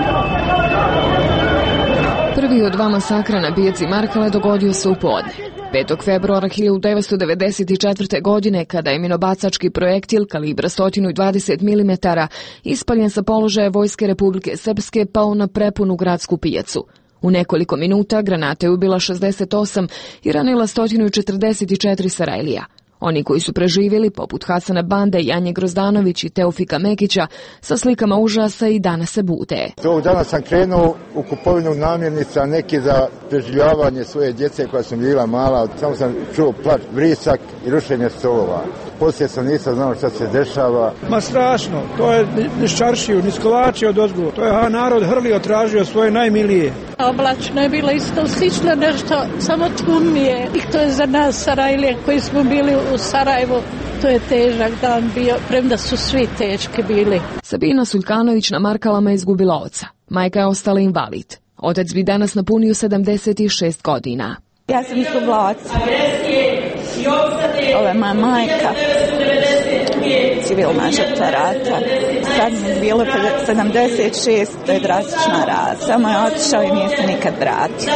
[SPEAKER 29] Prvi od dva masakra na pijaci Markale dogodio se u podne.
[SPEAKER 2] petog februara hiljadu devetsto devedeset četvrte. godine, kada je minobacački projektil kalibra sto dvadeset milimetara ispaljen sa položaja Vojske Republike Srpske pao na prepunu gradsku pijacu. U nekoliko minuta granata je ubila šezdeset osam i ranila sto četrdeset četiri Sarajlija. Oni koji su preživjeli, poput Hasana Bande, Janje Grozdanović i Teofika Mekića, sa slikama užasa i danas se bude.
[SPEAKER 12] Tog dana sam krenuo u kupovinu namirnica, neki za preživljavanje svoje djece koja su bila mala. Samo sam čuo plač, vrisak i rušenje stolova. Poslije sam nisam znao šta se dešava.
[SPEAKER 14] Ma strašno, to je niz čaršiju, niz kolači od ozgo. To je ha, narod hrlio, tražio svoje najmilije.
[SPEAKER 8] Oblačno je bilo isto slično nešto, samo tmurnije. I to je za nas Sarajlije koji smo bili u Sarajevu. To je težak dan bio, premda su svi teški bili.
[SPEAKER 2] Sabina Suljkanović na Markalama je izgubila oca. Majka je ostala invalid. Otac bi danas napunio sedamdeset šest godina.
[SPEAKER 18] Ja sam izgubila oca. Ovo je moja majka, civilna žrtva rata. Sad mi je bilo sedamdeset šest, to je drastična rata. Samo je otišao i nije se nikad vratio.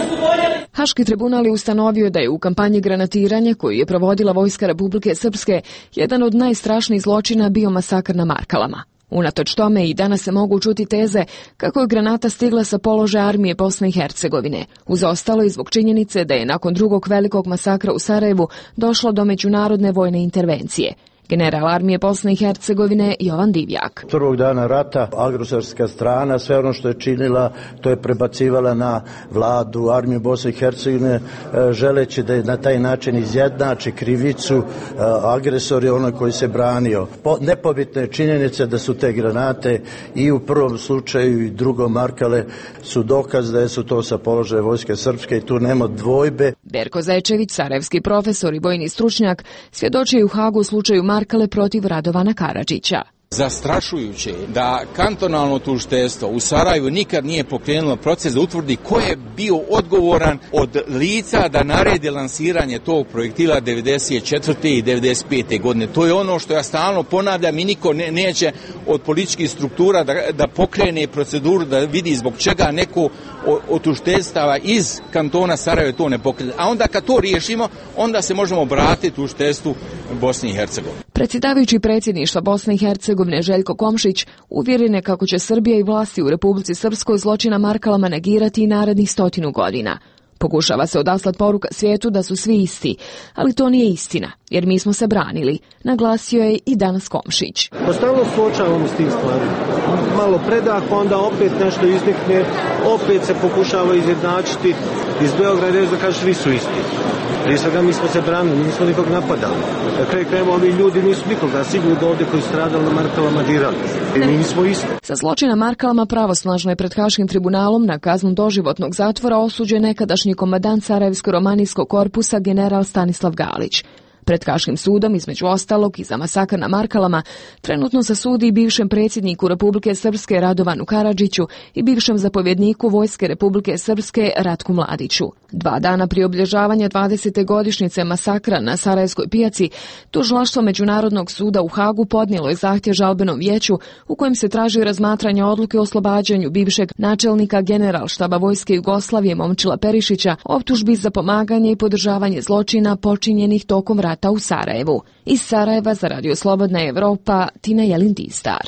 [SPEAKER 2] Haški tribunal je ustanovio da je u kampanji granatiranja koju je provodila Vojska Republike Srpske jedan od najstrašnijih zločina bio masakr na Markalama. Unatoč tome i danas se mogu čuti teze kako je granata stigla sa položaja armije Bosne i Hercegovine, uz ostalo i zbog činjenice da je nakon drugog velikog masakra u Sarajevu došlo do međunarodne vojne intervencije. General armije Bosne i Hercegovine Jovan Divjak.
[SPEAKER 20] Prvog dana rata agresorska strana sve ono što je činila to je prebacivala na vladu armije Bosne i Hercegovine želeći da je na taj način izjednači krivicu agresor je onaj koji se branio. Nepobitne činjenice da su te granate i u prvom slučaju i drugom Markale su dokaz da su to sa položaja Vojske Srpske i tu nema dvojbe.
[SPEAKER 2] Berko Zajčević, sarajevski profesor i vojni stručnjak, svjedočio je u Hagu u slučaju Markale protiv Radovana Karadžića.
[SPEAKER 22] Zastrašujuće je da kantonalno tužiteljstvo u Sarajevu nikad nije pokrenulo proces da utvrdi ko je bio odgovoran od lica da naredi lansiranje tog projektila devedeset četvrte i devedeset pete. godine. To je ono što ja stalno ponavljam i niko ne, neće od političkih struktura da, da pokrene proceduru da vidi zbog čega neko od tužiteljstava iz kantona Sarajeva to ne pokrene. A onda kad to riješimo, onda se možemo obratiti tužiteljstvu Bosne i Hercegovine.
[SPEAKER 2] Predsjedavajući predsjedništva Bosne i Hercegovine Željko Komšić uvjeren je kako će Srbija i vlasti u Republici Srpskoj zločina Markalama negirati i narednih stotinu godina. Pokušava se odaslati poruka svijetu da su svi isti, ali to nije istina, jer mi smo se branili, naglasio je i danas Komšić.
[SPEAKER 23] Stalno suočavamo s tim stvarima. Malo predah, onda opet nešto iznikne, opet se pokušava izjednačiti iz Beograda da kaže svi su isti. Prije svega mi smo se branili, mi nismo nikog napadali. Na kraju krajeva ovi ljudi nisu nikoga sigurno da ovdje koji stradali na Markalama dirali. I mi nismo isti.
[SPEAKER 2] Sa zločina Markalama pravosnažno je pred Haškim tribunalom na kaznu doživotnog zatvora osuđen nekadašnji komandant Sarajevsko-romanijskog korpusa general Stanislav Galić. Pred Haškim sudom, između ostalog i za masakr na Markalama, trenutno se sudi i bivšem predsjedniku Republike Srpske Radovanu Karadžiću i bivšem zapovjedniku Vojske Republike Srpske Ratku Mladiću. Dva dana prije obilježavanja dvadesete godišnjice masakra na Sarajevskoj pijaci, tužilaštvo Međunarodnog suda u Hagu podnijelo je zahtjev žalbenom vijeću u kojem se traži razmatranje odluke o oslobađanju bivšeg načelnika generalštaba Vojske Jugoslavije Momčila Perišića, optužbi za pomaganje i podržavanje zločina počinjenih tokom rata u Sarajevu. Iz Sarajeva za Radio Slobodna Evropa, Tina Jelin-Tistar.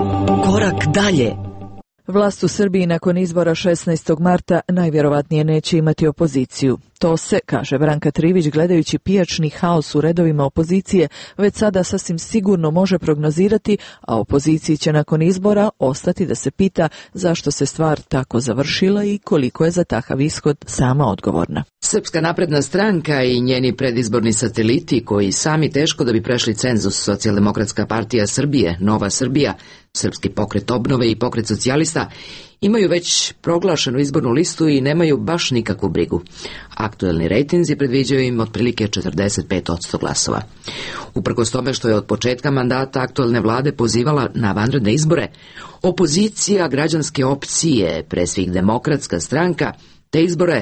[SPEAKER 1] Korak dalje. Vlast u Srbiji nakon izbora šesnaestog marta najvjerovatnije neće imati opoziciju. To se, kaže Branka Trivić, gledajući pijačni haos u redovima opozicije, već sada sasvim sigurno može prognozirati, a opoziciji će nakon izbora ostati da se pita zašto se stvar tako završila i koliko je za takav ishod sama odgovorna.
[SPEAKER 9] Srpska napredna stranka i njeni predizborni sateliti, koji sami teško da bi prešli cenzus, Socijaldemokratska partija Srbije, Nova Srbija, Srpski pokret obnove i pokret socijalista, imaju već proglašenu izbornu listu i nemaju baš nikakvu brigu. Aktuelni rejtinzi predviđaju im otprilike četrdeset pet posto glasova. Uprkos tome što je od početka mandata aktuelne vlade pozivala na vanredne izbore, opozicija građanske opcije, pre svih Demokratska stranka, te izbore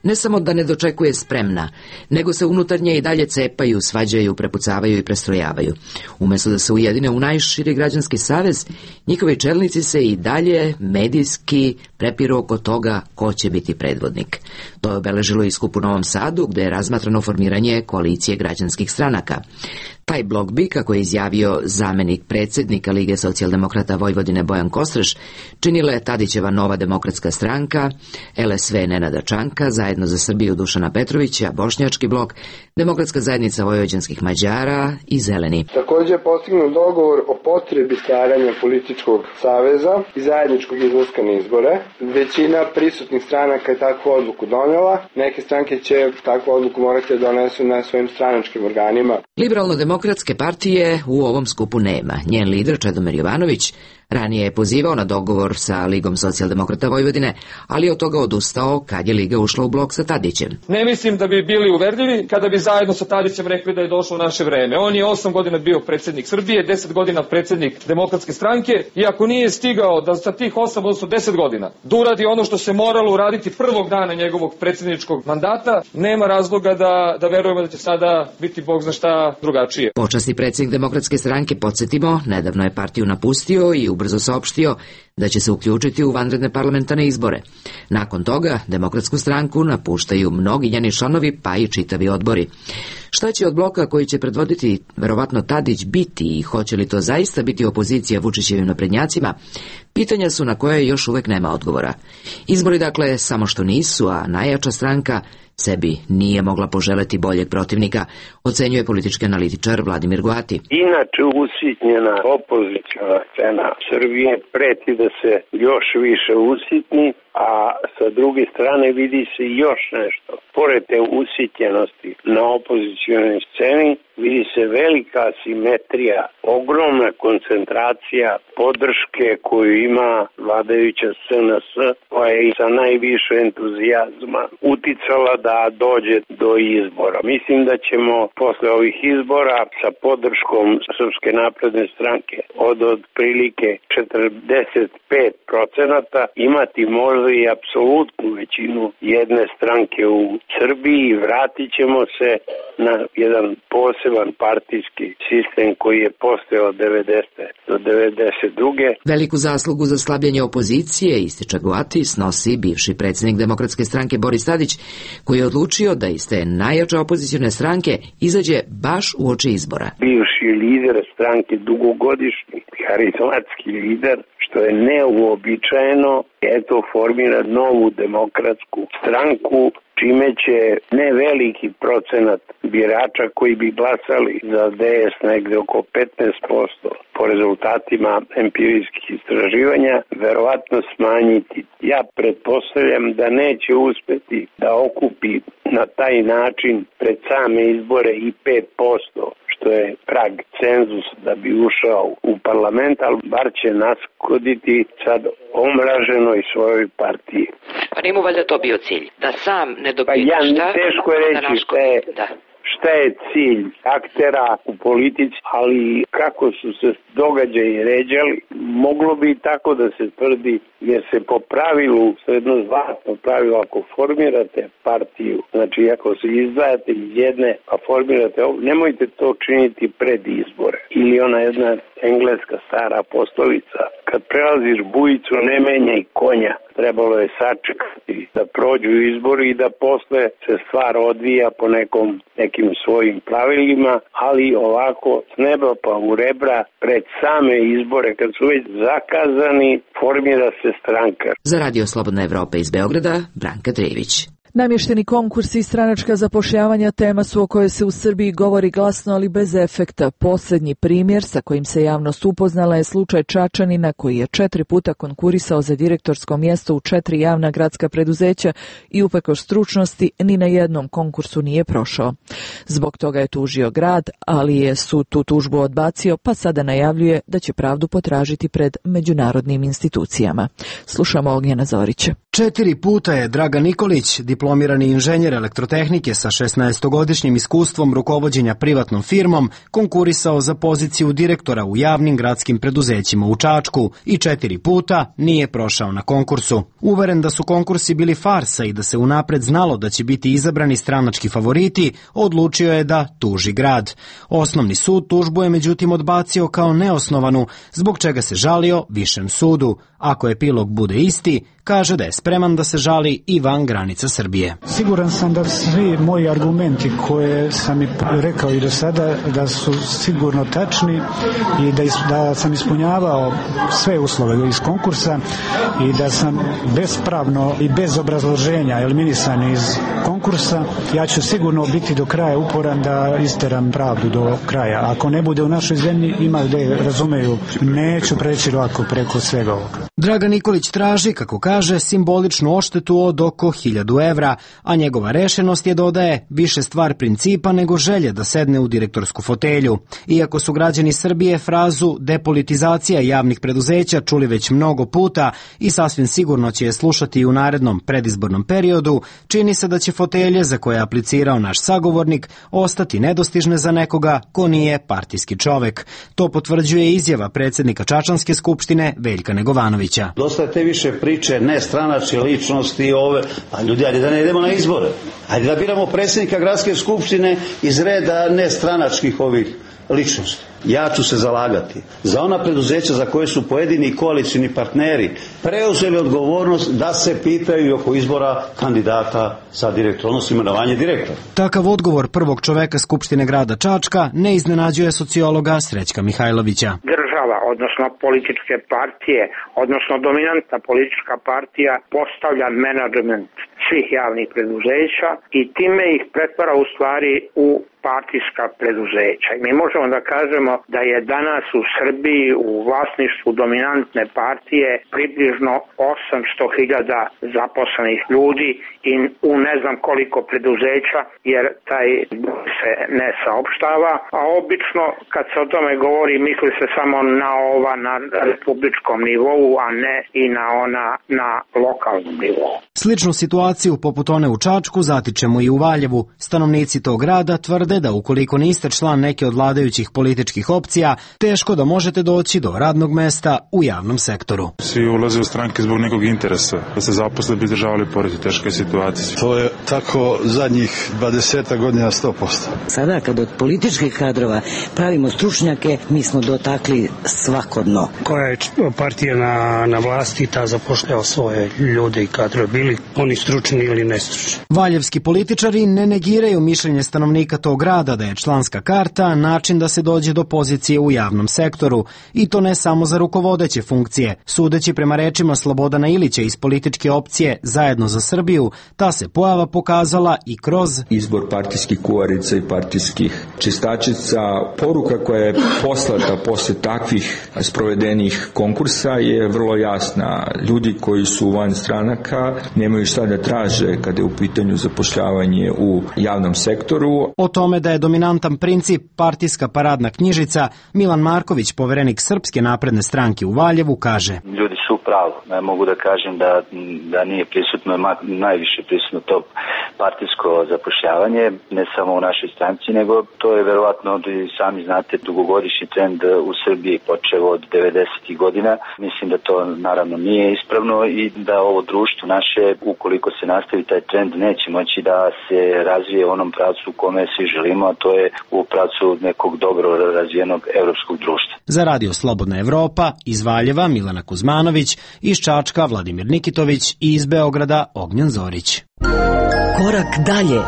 [SPEAKER 9] ne samo da ne dočekuje spremna, nego se unutarnje i dalje cepaju, svađaju, prepucavaju i prestrojavaju. Umesto da se ujedine u najširi građanski savez, njihovi čelnici se i dalje medijski prepiru oko toga ko će biti predvodnik. To je obeležilo i skup u Novom Sadu, gde je razmatrano formiranje koalicije građanskih stranaka. Taj blok bi, kako je izjavio zamenik predsjednika Lige socijaldemokrata Vojvodine Bojan Kostreš, činila je Tadićeva Nova demokratska stranka, L S V Nenada Čanka, Zajedno za Srbiju Dušana Petrovića, Bošnjački blok, Demokratska zajednica vojvođanskih Mađara i Zeleni.
[SPEAKER 3] Također je postignut dogovor o potrebi stvaranja političkog saveza i zajedničkog izlaska na izbore. Većina prisutnih stranaka je takvu odluku donela. Neke stranke će takvu odluku morati da donesu na svojim stranačkim organima.
[SPEAKER 9] Liberalno-demokratske partije u ovom skupu nema. Njen lider Čedomir Jovanović ranije je pozivao na dogovor sa Ligom socijaldemokrata Vojvodine, ali je od toga odustao kad je Liga ušla u blok sa Tadićem.
[SPEAKER 4] Ne mislim da bi bili uverljivi kada bi zajedno sa Tadićem rekli da je došlo naše vreme. On je osam godina bio predsjednik Srbije, deset godina predsjednik Demokratske stranke i ako nije stigao da sa tih osam, odnosno deset godina da uradi ono što se moralo uraditi prvog dana njegovog predsjedničkog mandata, nema razloga da, da verujemo da će sada biti bog zna šta drugačije.
[SPEAKER 9] Počasni predsjednik Demokratske stranke, podsjetimo, nedavno je partiju napustio i ubrzo saopštio da će se uključiti u vanredne parlamentarne izbore. Nakon toga Demokratsku stranku napuštaju mnogi njeni članovi, pa i čitavi odbori. Šta će od bloka koji će predvoditi verovatno Tadić biti i hoće li to zaista biti opozicija Vučićevim naprednjacima, pitanja su na koje još uvek nema odgovora. Izbori dakle samo što nisu, a najjača stranka sebi nije mogla poželeti boljeg protivnika, ocenjuje politički analitičar Vladimir Goati.
[SPEAKER 15] Inače usitnjena opoziciona scena Srbije preti da se još više usitni, a sa druge strane vidi se još nešto. Pored te usitnjenosti na opozicionoj sceni vidi se velika asimetrija, ogromna koncentracija podrške koju ima vladajuća S N S, koja je sa najviše entuzijazma uticala da dođe do izbora. Mislim da ćemo posle ovih izbora sa podrškom Srpske napredne stranke od otprilike četrdeset pet procenata imati možda i apsolutnu većinu jedne stranke u Srbiji i vratit ćemo se na jedan poseban partijski sistem koji je postojao od devedesete do devedeset druge.
[SPEAKER 9] Veliku zaslugu za slabljenje opozicije, ističe Goati, snosi bivši predsjednik Demokratske stranke Boris Tadić, koji je odlučio da iz te najjače opozicione stranke izađe baš uoči izbora.
[SPEAKER 15] Bivši lider stranke, dugogodišnji harizmatski lider, što je neuobičajeno, eto formira novu demokratsku stranku, čime će ne veliki procenat birača koji bi glasali za D S negde oko petnaest posto po rezultatima empirijskih istraživanja verovatno smanjiti. Ja pretpostavljam da neće uspeti da okupi na taj način pred same izbore i pet posto, što je prag cenzus da bi ušao u parlament, ali bar će naskoditi sad omraženoj svojoj partiji.
[SPEAKER 9] Pa nije mu valjda to bio cilj? Da sam ne dobije
[SPEAKER 15] pa ja,
[SPEAKER 9] šta?
[SPEAKER 15] Teško je reći šta je,
[SPEAKER 9] da.
[SPEAKER 15] šta je cilj aktera u politici, ali kako su se događaji ređali, moglo bi tako da se tvrdi, jer se po pravilu, jedno zlatno pravilo, ako formirate partiju, znači ako se izdvajate iz jedne, a formirate ovo, nemojte to činiti pred izbore. Ili ona jedna engleska stara poslovica, kad prelaziš bujicu ne menjaj konja, trebalo je sačekati da prođu izbori i da posle se stvar odvija po nekom, nekim svojim pravilima, ali ovako s neba pa u rebra pred same izbore, kad su već zakazani, formira se stranka.
[SPEAKER 9] Za Radio Slobodna Evropa iz Beograda, Branka Drejević.
[SPEAKER 1] Namješteni konkursi i stranačka zapošljavanja tema su o kojoj se u Srbiji govori glasno, ali bez efekta. Posljednji primjer sa kojim se javnost upoznala je slučaj Čačanina, koji je četiri puta konkurisao za direktorsko mjesto u četiri javna gradska preduzeća i uprkos stručnosti ni na jednom konkursu nije prošao. Zbog toga je tužio grad, ali je sud tu tužbu odbacio, pa sada najavljuje da će pravdu potražiti pred međunarodnim institucijama. Slušamo Ognjena Zorića.
[SPEAKER 6] Četiri puta je Dragan Nikolić, diplomat
[SPEAKER 5] diplomirani inženjer elektrotehnike sa šesnaestogodišnjim iskustvom rukovođenja privatnom firmom konkurisao za poziciju direktora u javnim gradskim preduzećima u Čačku i četiri puta nije prošao na konkursu. Uveren da su konkursi bili farsa i da se unapred znalo da će biti izabrani stranački favoriti, odlučio je da tuži grad. Osnovni sud tužbu je međutim odbacio kao neosnovanu, zbog čega se žalio višem sudu. Ako epilog bude isti, kaže da je spreman da se žali i van granica Srbije.
[SPEAKER 16] Siguran sam da svi moji argumenti koje sam i rekao i do sada da su sigurno tačni i da, is, da sam ispunjavao sve uslove iz konkursa i da sam bespravno i bez obrazloženja eliminisan iz konkursa. Ja ću sigurno biti do kraja uporan da isteram pravdu do kraja. Ako ne bude u našoj zemlji, ima gde razumeju, neću preći lako preko svega ovoga.
[SPEAKER 5] Dragan Nikolić traži, kako kaže, simboličnu odštetu od oko hiljadu evra, a njegova rešenost je, dodaje, više stvar principa nego želje da sedne u direktorsku fotelju. Iako su građani Srbije frazu depolitizacija javnih preduzeća čuli već mnogo puta i sasvim sigurno će je slušati i u narednom predizbornom periodu, čini se da će fotelje za koje je aplicirao naš sagovornik ostati nedostižne za nekoga ko nije partijski čovek. To potvrđuje izjava predsjednika Čačanske skupštine Veljka Negovanovića.
[SPEAKER 6] Dosta je te više priče, ne stranačke ličnosti, ove, pa ljudi, ajde da ne idemo na izbore. Ajde da biramo predsjednika gradske skupštine iz reda ne stranačkih ovih ličnosti. Ja ću se zalagati za ona preduzeća za koje su pojedini koalicijni partneri preuzeli odgovornost da se pitaju oko izbora kandidata za direktora, odnosno imenovanje direktora.
[SPEAKER 5] Takav odgovor prvog čoveka Skupštine grada Čačka ne iznenađuje sociologa Srećka Mihajlovića.
[SPEAKER 7] Država, odnosno političke partije, odnosno dominantna politička partija postavlja menadžment svih javnih preduzeća i time ih pretvara u stvari u partijska preduzeća. I mi možemo da kažemo da je danas u Srbiji u vlasništvu dominantne partije približno osamsto hiljada zaposlenih ljudi i u ne znam koliko preduzeća, jer taj se ne saopštava, a obično kad se o tome govori misli se samo na ova na republičkom nivou, a ne i na ona na lokalnom nivou.
[SPEAKER 5] Sličnu situaciju poput one u Čačku zatičemo i u Valjevu. Stanovnici tog grada tvrde da ukoliko niste član neke od vladajućih političkih opcija, teško da možete doći do radnog mesta u javnom sektoru.
[SPEAKER 11] Svi ulaze u stranke zbog nekog interesa, da se zaposle bi izdržavali pored teške situacije.
[SPEAKER 17] To je tako zadnjih dvadeset godina sto posto.
[SPEAKER 21] Sada kad od političkih kadrova pravimo stručnjake, mi smo dotakli svako dno.
[SPEAKER 24] Koja je partija na, na vlasti, ta zapošljava svoje ljude i kadrove, bili oni stručni ili nestručni.
[SPEAKER 5] Valjevski političari ne negiraju mišljenje stanovnika tog grada da je članska karta način da se dođe do pozicije u javnom sektoru, i to ne samo za rukovodeće funkcije. Sudeći prema rečima Slobodana Ilića iz političke opcije Zajedno za Srbiju, ta se pojava pokazala i kroz
[SPEAKER 25] izbor partijskih kuvarica i partijskih čistačica. Poruka koja je poslata posle takvih sprovedenih konkursa je vrlo jasna. Ljudi koji su van stranaka nemaju šta da traže kada je u pitanju zapošljavanje u javnom sektoru.
[SPEAKER 5] O tome da je dominantan princip partijska paradna knjižica, Milan Marković, poverenik Srpske napredne stranke u Valjevu, kaže:
[SPEAKER 29] Ljudi su u pravu. Ne mogu da kažem da, da nije prisutno, najviše prisutno to partijsko zapošljavanje, ne samo u našoj stranci, nego to je verovatno, sami znate, dugogodišnji trend u Srbiji počeo od devedesetih godina. Mislim da to naravno nije ispravno i da ovo društvo naše, ukoliko se nastavi taj trend, neće moći da se razvije u onom pravcu u kome svi želimo, a to je u pravcu nekog dobro razvijenog evropskog društva.
[SPEAKER 5] Za Radio Slobodna Evropa iz Valjeva Milana Kuzmanović, iz Čačka Vladimir Nikitović i iz Beograda Ognjan Zorić.
[SPEAKER 1] Korak dalje.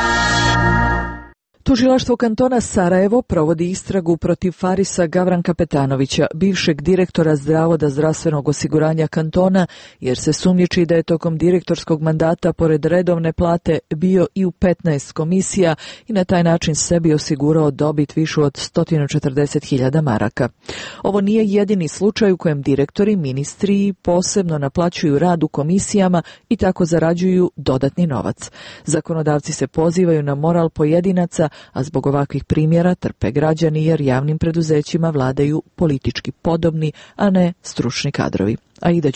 [SPEAKER 1] Tužilaštvo kantona Sarajevo provodi istragu protiv Farisa Gavranka Petanovića, bivšeg direktora Zavoda zdravstvenog osiguranja kantona, jer se sumnjiči da je tokom direktorskog mandata pored redovne plate bio i u petnaest komisija i na taj način sebi osigurao dobit višu od sto četrdeset hiljada maraka. Ovo nije jedini slučaj u kojem direktori, ministri posebno naplaćuju rad u komisijama i tako zarađuju dodatni novac. Zakonodavci se pozivaju na moral pojedinaca, a zbog ovakvih primjera trpe građani jer javnim preduzećima vladaju politički podobni, a ne stručni kadrovi. Aida Đugum.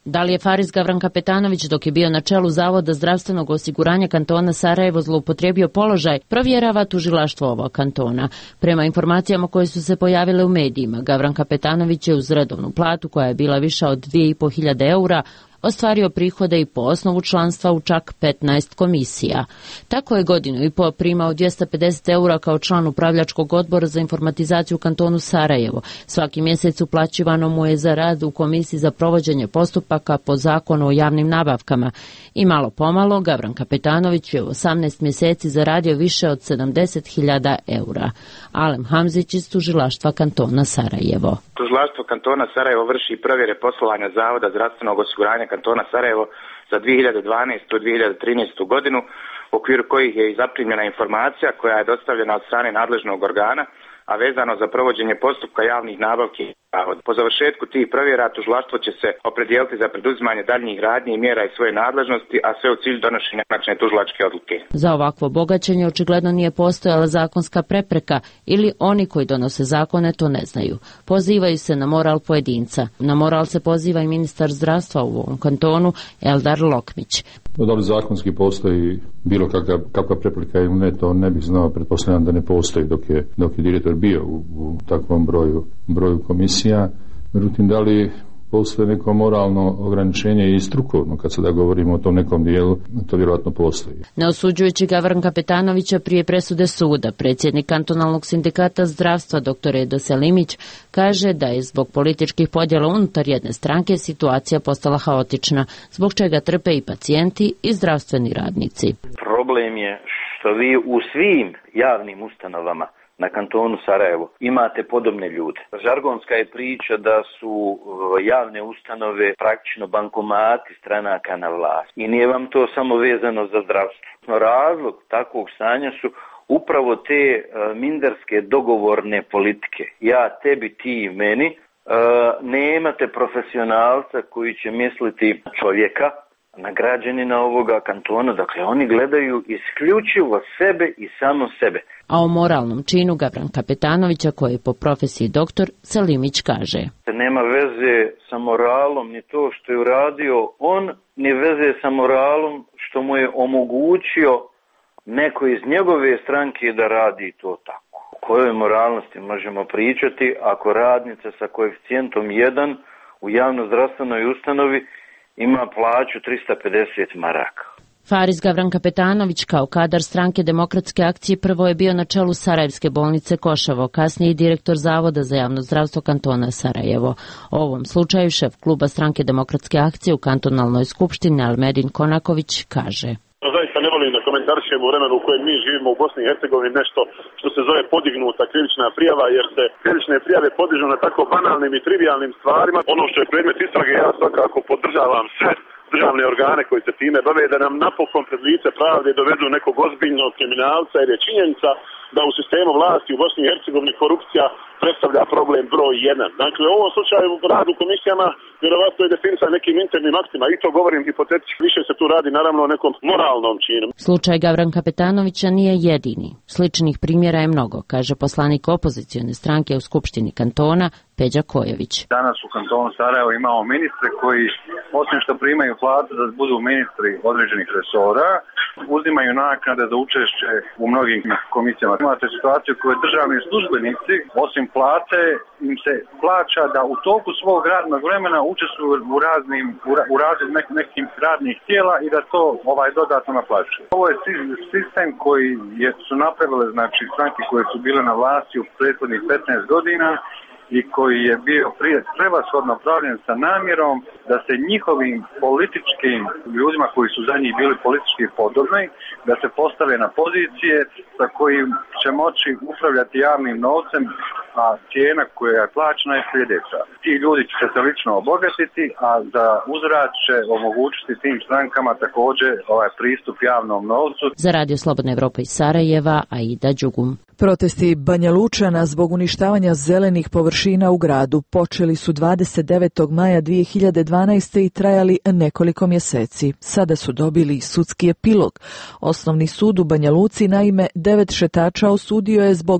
[SPEAKER 8] Da li je Faris Gavran-Kapetanović dok je bio na čelu Zavoda zdravstvenog osiguranja kantona Sarajevo zloupotrijebio položaj, provjerava tužilaštvo ovog kantona. Prema informacijama koje su se pojavile u medijima, Gavran-Kapetanović je uz redovnu platu koja je bila viša od dvije i po hiljade eura ostvario prihode i po osnovu članstva u čak petnaest komisija. Tako je godinu i po primao dvjesto pedeset eura kao član upravljačkog odbora za informatizaciju u kantonu Sarajevo. Svaki mjesec uplaćivano mu je za rad u komisiji za provođenje postupaka po zakonu o javnim nabavkama. I malo pomalo Gavran-Kapetanović je u osamnaest mjeseci zaradio više od sedamdeset hiljada eura. Alem Hamzić iz tužilaštva kantona Sarajevo.
[SPEAKER 10] Tužilaštvo kantona Sarajevo vrši provjere poslovanja Zavoda zdravstvenog osiguranja kantona Sarajevo za dvije hiljade dvanaestu i dvije hiljade trinaestu godinu, u okviru kojih je i zaprimljena informacija koja je dostavljena od strane nadležnog organa, a vezano za provođenje postupka javnih nabavki. Po završetku tih provjera tužilaštvo će se opredijeliti za preduzimanje daljnjih radnji i mjera iz svoje nadležnosti, a sve u cilju donošenja konačne tužilačke odluke.
[SPEAKER 8] Za ovakvo bogaćenje očigledno nije postojala zakonska prepreka ili oni koji donose zakone to ne znaju. Pozivaju se na moral pojedinca. Na moral se poziva i ministar zdravstva u ovom kantonu Eldar Lokmić.
[SPEAKER 12] Da li zakonski postoji bilo kakva, kakva prepreka ili ne, to ne bih znao, pretpostavljam da ne postoji dok je, dok je direktor bio u, u takvom broju, broju komisija. Međutim, da li postoji neko moralno ograničenje i strukovno, kad sada govorimo o tom nekom dijelu, to vjerojatno postoji.
[SPEAKER 8] Ne osuđujući Gavran-Kapetanovića prije presude suda, predsjednik kantonalnog sindikata zdravstva dr. Edo Selimić kaže da je zbog političkih podjela unutar jedne stranke situacija postala haotična, zbog čega trpe i pacijenti i zdravstveni radnici.
[SPEAKER 13] Problem je što vi u svim javnim ustanovama na kantonu Sarajevo imate podobne ljude. Žargonska je priča da su javne ustanove praktično bankomati stranaka na vlast. I nije vam to samo vezano za zdravstvo. Razlog takvog stanja su upravo te uh, minderske dogovorne politike. Ja tebi, ti meni. Uh, nemate profesionalca koji će misliti čovjeka, na građanina ovoga kantona, dakle oni gledaju isključivo sebe i samo sebe.
[SPEAKER 8] A o moralnom činu Gavran-Kapetanovića, koji je po profesiji doktor, Selimić kaže:
[SPEAKER 13] nema veze sa moralom ni to što je uradio on, ni veze sa moralom što mu je omogućio neko iz njegove stranke da radi to tako. O kojoj moralnosti možemo pričati ako radnica sa koeficijentom jedan u javnozdravstvenoj ustanovi ima plaću trista pedeset maraka.
[SPEAKER 8] Faris Gavran-Kapetanović kao kadar stranke Demokratske akcije prvo je bio na čelu Sarajevske bolnice Koševo, kasnije i direktor Zavoda za javno zdravstvo kantona Sarajevo. O ovom slučaju šef kluba stranke Demokratske akcije u kantonalnoj skupštini Almedin Konaković kaže:
[SPEAKER 14] zaista ne volim da komentarišem u vremenu u kojem mi živimo u Bosni i Hercegovini nešto što se zove podignuta krivična prijava, jer se krivične prijave podižu na tako banalnim i trivijalnim stvarima. Ono što je predmet istrage, ja svakako podržavam sve državne organe koji se time bave da nam napokon pred lice pravde dovedu nekog ozbiljnog kriminalca, jer je činjenica da u sistemu vlasti u Bosni i Hercegovini korupcija predstavlja problem broj jedan. Dakle, u ovom slučaju rad u komisijama vjerovatno je definisan nekim internim aktima i to govorim hipotetički. Više se tu radi naravno o nekom moralnom činu.
[SPEAKER 8] Slučaj Gavran-Kapetanovića nije jedini. Sličnih primjera je mnogo, kaže poslanik opozicione stranke u Skupštini kantona Peđa Kojović.
[SPEAKER 19] Danas u kantonu Sarajevo imamo ministre koji, osim što primaju platu da budu ministri određenih resora, uzimaju naknade za učešće u mnogim komisijama. Imate situaciju koju državni službenici, osim plate, im se plaća da u toku svog radnog vremena učestvuju u raznim u, ra, u raznim nek, nekim radnih tijela i da to ovaj dodatno naplaćuju. Ovo je sistem koji je, su napravile znači stranke koje su bile na vlasti u prethodnih petnaest godina i koji je bio prije prevashodno pravljen sa namjerom da se njihovim političkim ljudima koji su za njih bili politički podobni, da se postave na pozicije sa kojim će moći upravljati javnim novcem, a cijena koja je plaćena je sljedeća. Ti ljudi će se lično obogatiti, a za uzvrat će omogućiti tim strankama također ovaj pristup javnom novcu.
[SPEAKER 8] Za Radio Slobodna Evropa iz Sarajeva, Aida Đugum.
[SPEAKER 1] Protesti Banja Lučana zbog uništavanja zelenih površina u gradu počeli su dvadeset devetog maja dvije hiljade dvanaeste. i trajali nekoliko mjeseci. Sada su dobili sudski epilog. Osnovni sud u Banja Luci naime devet šetača osudio je zbog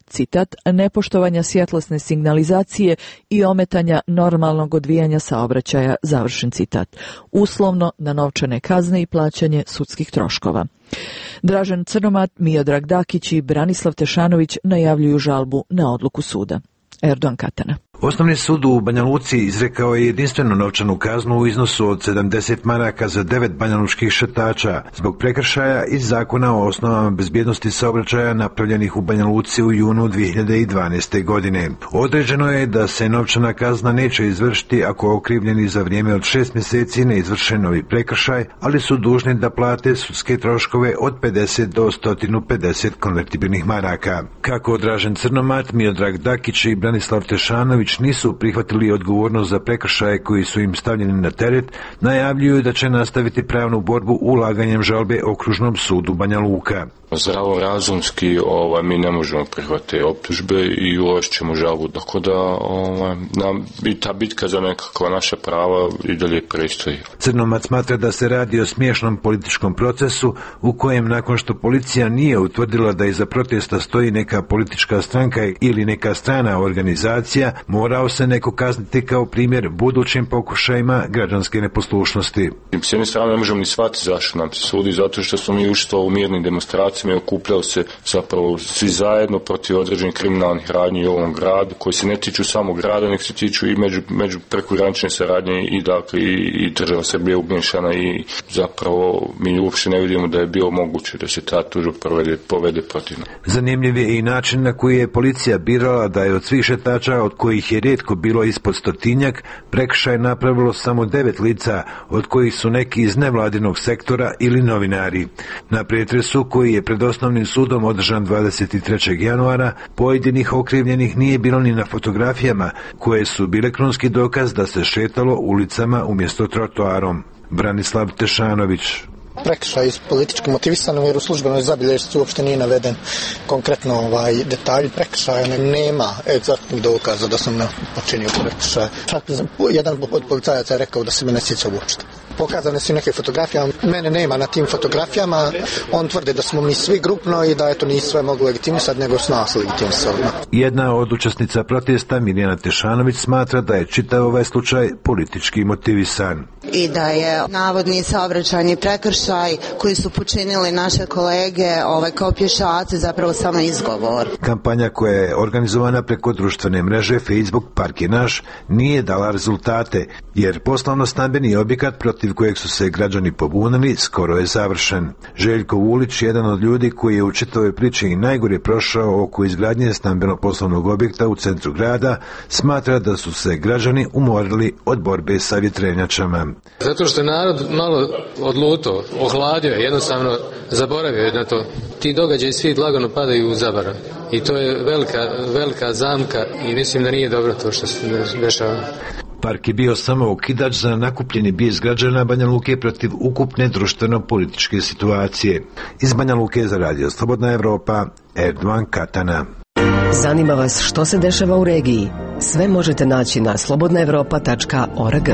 [SPEAKER 1] citat, nepoštovanja svjetlosne signalizacije i ometanja normalnog odvijanja saobraćaja, završen citat, uslovno na novčane kazne i plaćanje sudskih troškova. Dražen Crnomat, Miodrag Dakić i Branislav Tešanović najavljuju žalbu na odluku suda. Erdogan Katana.
[SPEAKER 2] Osnovni sud u Banja Luci izrekao je jedinstvenu novčanu kaznu u iznosu od sedamdeset maraka za devet banjalučkih šetača zbog prekršaja iz zakona o osnovama bezbjednosti saobraćaja napravljenih u Banja Luci u junu dvije hiljade dvanaeste. godine. Određeno je da se novčana kazna neće izvršiti ako okrivljeni za vrijeme od šest mjeseci ne izvrše novi prekršaj, ali su dužni da plate sudske troškove od pedeset do sto pedeset konvertibilnih maraka. Kako Dražen Crnomat, Miodrag Dakić i Branislav Tešanović nisu prihvatili odgovornost za prekršaje koji su im stavljeni na teret, najavljuju da će nastaviti pravnu borbu ulaganjem žalbe Okružnom sudu Banja Luka.
[SPEAKER 3] Zdravo razumski ovaj, mi ne možemo prihvatiti optužbe i uložit ćemo žalbu, tako da ovaj, nam i ta bitka za nekakva naša prava i dalje predstoji.
[SPEAKER 2] Crnomat smatra da se radi o smiješnom političkom procesu u kojem nakon što policija nije utvrdila da iza protesta stoji neka politička stranka ili neka strana organizacija, morao se neko kazniti kao primjer budućim pokušajima građanske neposlušnosti.
[SPEAKER 3] S jedne strane ne možemo ni shvatiti zašto nam se sudi, zato što smo mi učestvovali u mirnim demonstracijama i okupljali se zapravo svi zajedno protiv određenih kriminalnih radnji u ovom gradu, koji se ne tiču samo grada, nek se tiču i među, među prekogranične saradnje i dakle i, i država Srbije umiješana i zapravo mi uopšte ne vidimo da je bilo moguće da se ta tužba povede, povede protiv nas.
[SPEAKER 2] Zanimljiv je i način na koji je policija birala da je od svih šetača, od kojih je rijetko bilo ispod stotinjak, prekršaj napravilo samo devet lica, od kojih su neki iz nevladinog sektora ili novinari. Na pretresu koji je pred osnovnim sudom održan dvadeset trećeg januara, pojedinih okrivljenih nije bilo ni na fotografijama, koje su bile krunski dokaz da se šetalo ulicama umjesto trotoarom. Branislav Tešanović.
[SPEAKER 18] Prekršaj politički motivisan jer u službenoj zabilješci uopšte nije naveden konkretno ovaj detalj prekršaja, nema egzaktnih dokaza da sam počinio prekršaj. Čak jedan od policajaca je rekao da se me ne sjeća uopšte. Pokazane su neke fotografije, mene nema na tim fotografijama, on tvrde da smo mi svi grupno i da eto nisu sve mogu legitimisati, nego s nas legitimisali.
[SPEAKER 2] Jedna od učesnica protesta, Mirjana Tešanović, smatra da je čitav ovaj slučaj politički motivisan.
[SPEAKER 20] I da je navodni saobraćajni prekršaj koji su počinili naše kolege ovaj, kao pješaci zapravo samo izgovor.
[SPEAKER 2] Kampanja koja je organizovana preko društvene mreže Facebook Park je naš nije dala rezultate, jer poslovno-stambeni objekat protiv kojeg su se građani pobunili skoro je završen. Željko Vulić, jedan od ljudi koji je u čitavoj priči i najgore prošao oko izgradnje stambeno-poslovnog objekta u centru grada, smatra da su se građani umorili od borbe sa vjetrenjačama.
[SPEAKER 22] Zato što je narod malo odlutao, ohladio je, jednostavno zaboravio je na to. Ti događaji svi lagano padaju u zaborav. I to je velika, velika zamka i mislim da nije dobro to što se dešava.
[SPEAKER 2] Park je bio samo okidač za nakupljeni bijes građana Banja Luke protiv ukupne društveno-političke situacije. Iz Banja Luke za radio Slobodna Evropa, Erdogan Katana.
[SPEAKER 23] Zanima vas što se dešava u regiji? Sve možete naći na slobodna evropa tačka org.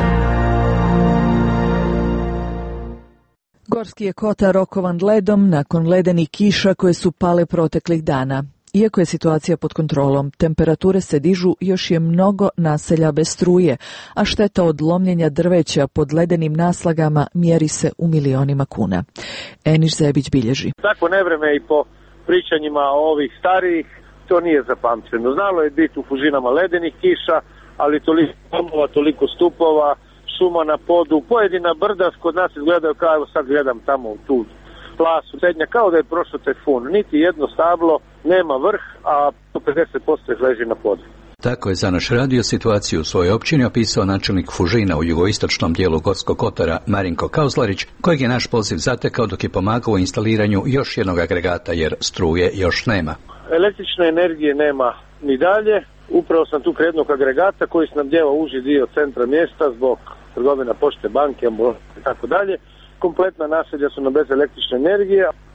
[SPEAKER 1] Gorski je Kotar rokovan ledom nakon ledenih kiša koje su pale proteklih dana. Iako je situacija pod kontrolom, temperature se dižu, još je mnogo naselja bez struje, a šteta od lomljenja drveća pod ledenim naslagama mjeri se u milionima kuna. Eniš Zebić bilježi.
[SPEAKER 26] Takvo nevreme i po pričanjima ovih starijih, to nije zapamćeno. Znalo je biti u Fužinama ledenih kiša, ali toliko domova, toliko stupova, šuma na podu, pojedina brda kod nas izgledaju kao, evo sad gledam tamo u tu plasu sednja, kao da je prošao tajfun. Niti jedno stablo nema vrh, a pedeset posto ih leži na podu.
[SPEAKER 27] Tako je za naš radio situaciju u svojoj općini opisao načelnik Fužina u jugoistočnom dijelu Gorskog Kotara Marinko Kauzlarić, kojeg je naš poziv zatekao dok je pomagao u instaliranju još jednog agregata jer struje još nema.
[SPEAKER 26] Električne energije nema ni dalje. Upravo sam tu krednog agregata koji snabdjeva uži dio centra mjesta zbog trgovina pošte, banke, ambulante i tako dalje. Kompletna naselja su na bez električne energije.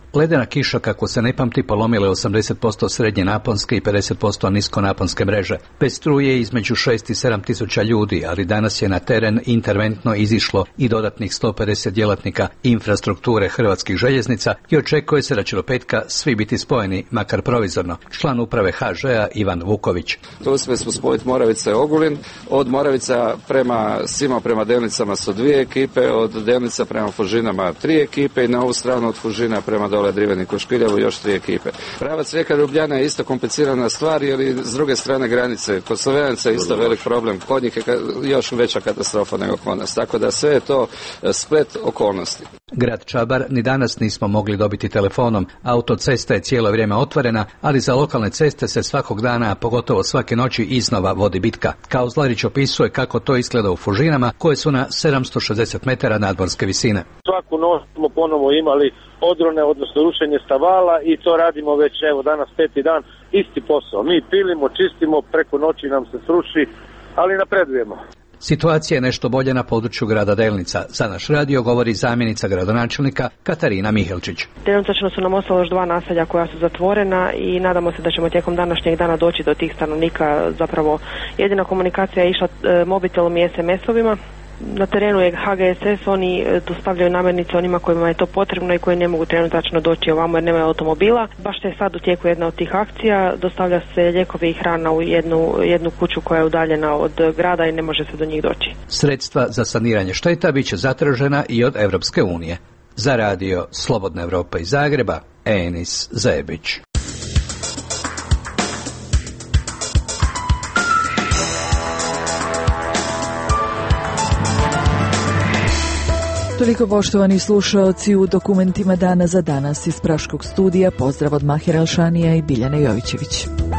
[SPEAKER 27] Ledena kiša, kako se ne pamti, polomila je osamdeset posto srednje naponske i pedeset posto niskonaponske mreže. Bez struje između šest i sedam tisuća ljudi, ali danas je na teren interventno izišlo i dodatnih sto pedeset djelatnika infrastrukture Hrvatskih željeznica i očekuje se da će do petka svi biti spojeni, makar provizorno. Član uprave ha žea Ivan Vuković.
[SPEAKER 4] To uspjeli smo spojiti Moravica i Ogulin. Od Moravica prema svima prema Delnicama su dvije ekipe, od Delnica prema Fužinama tri ekipe i na ovu stranu od Fužina prema dole Driveniku Špiljevu još tri ekipe. Pravac Rijeka Ljubljana je isto komplicirana stvar, jer i s druge strane granice kod Slovenaca je isto velik problem. Kod njih je još veća katastrofa nego kod nas. Tako da sve je to splet okolnosti.
[SPEAKER 27] Grad Čabar ni danas nismo mogli dobiti telefonom. Autocesta je cijelo vrijeme otvorena, ali za lokalne ceste se svakog dana, pogotovo svake noći, iznova vodi bitka. Kauzlarić opisuje kako to izgleda u Fužinama, koje su na sedamsto šezdeset metara nadmorske visine.
[SPEAKER 26] Svaku noć smo ponovo imali odrone, odnosno rušenje stavala, i to radimo već evo danas peti dan, isti posao. Mi pilimo, čistimo, preko noći nam se sruši, ali napredujemo.
[SPEAKER 27] Situacija je nešto bolje na području grada Delnica. Za naš radio govori zamjenica gradonačelnika Katarina Mihelčić.
[SPEAKER 6] Trenutačno su nam ostalo još dva naselja koja su zatvorena i nadamo se da ćemo tijekom današnjeg dana doći do tih stanovnika. Zapravo jedina komunikacija je išla e, mobitelom i es em esovima. Na terenu je ha ge es es, oni dostavljaju namirnice onima kojima je to potrebno i koji ne mogu trenutačno doći ovamo jer nemaju automobila. Baš je sad u tijeku jedna od tih akcija, dostavlja se lijekovi i hrana u jednu, jednu kuću koja je udaljena od grada i ne može se do njih doći.
[SPEAKER 27] Sredstva za saniranje šteta bit će zatražena i od Europske unije. Za radio Slobodna Evropa iz Zagreba, Enis Zebić.
[SPEAKER 1] Toliko, poštovani slušaoci, u dokumentima Dana za danas iz Praškog studija. Pozdrav od Mahira Alšanija i Biljane Jovićević.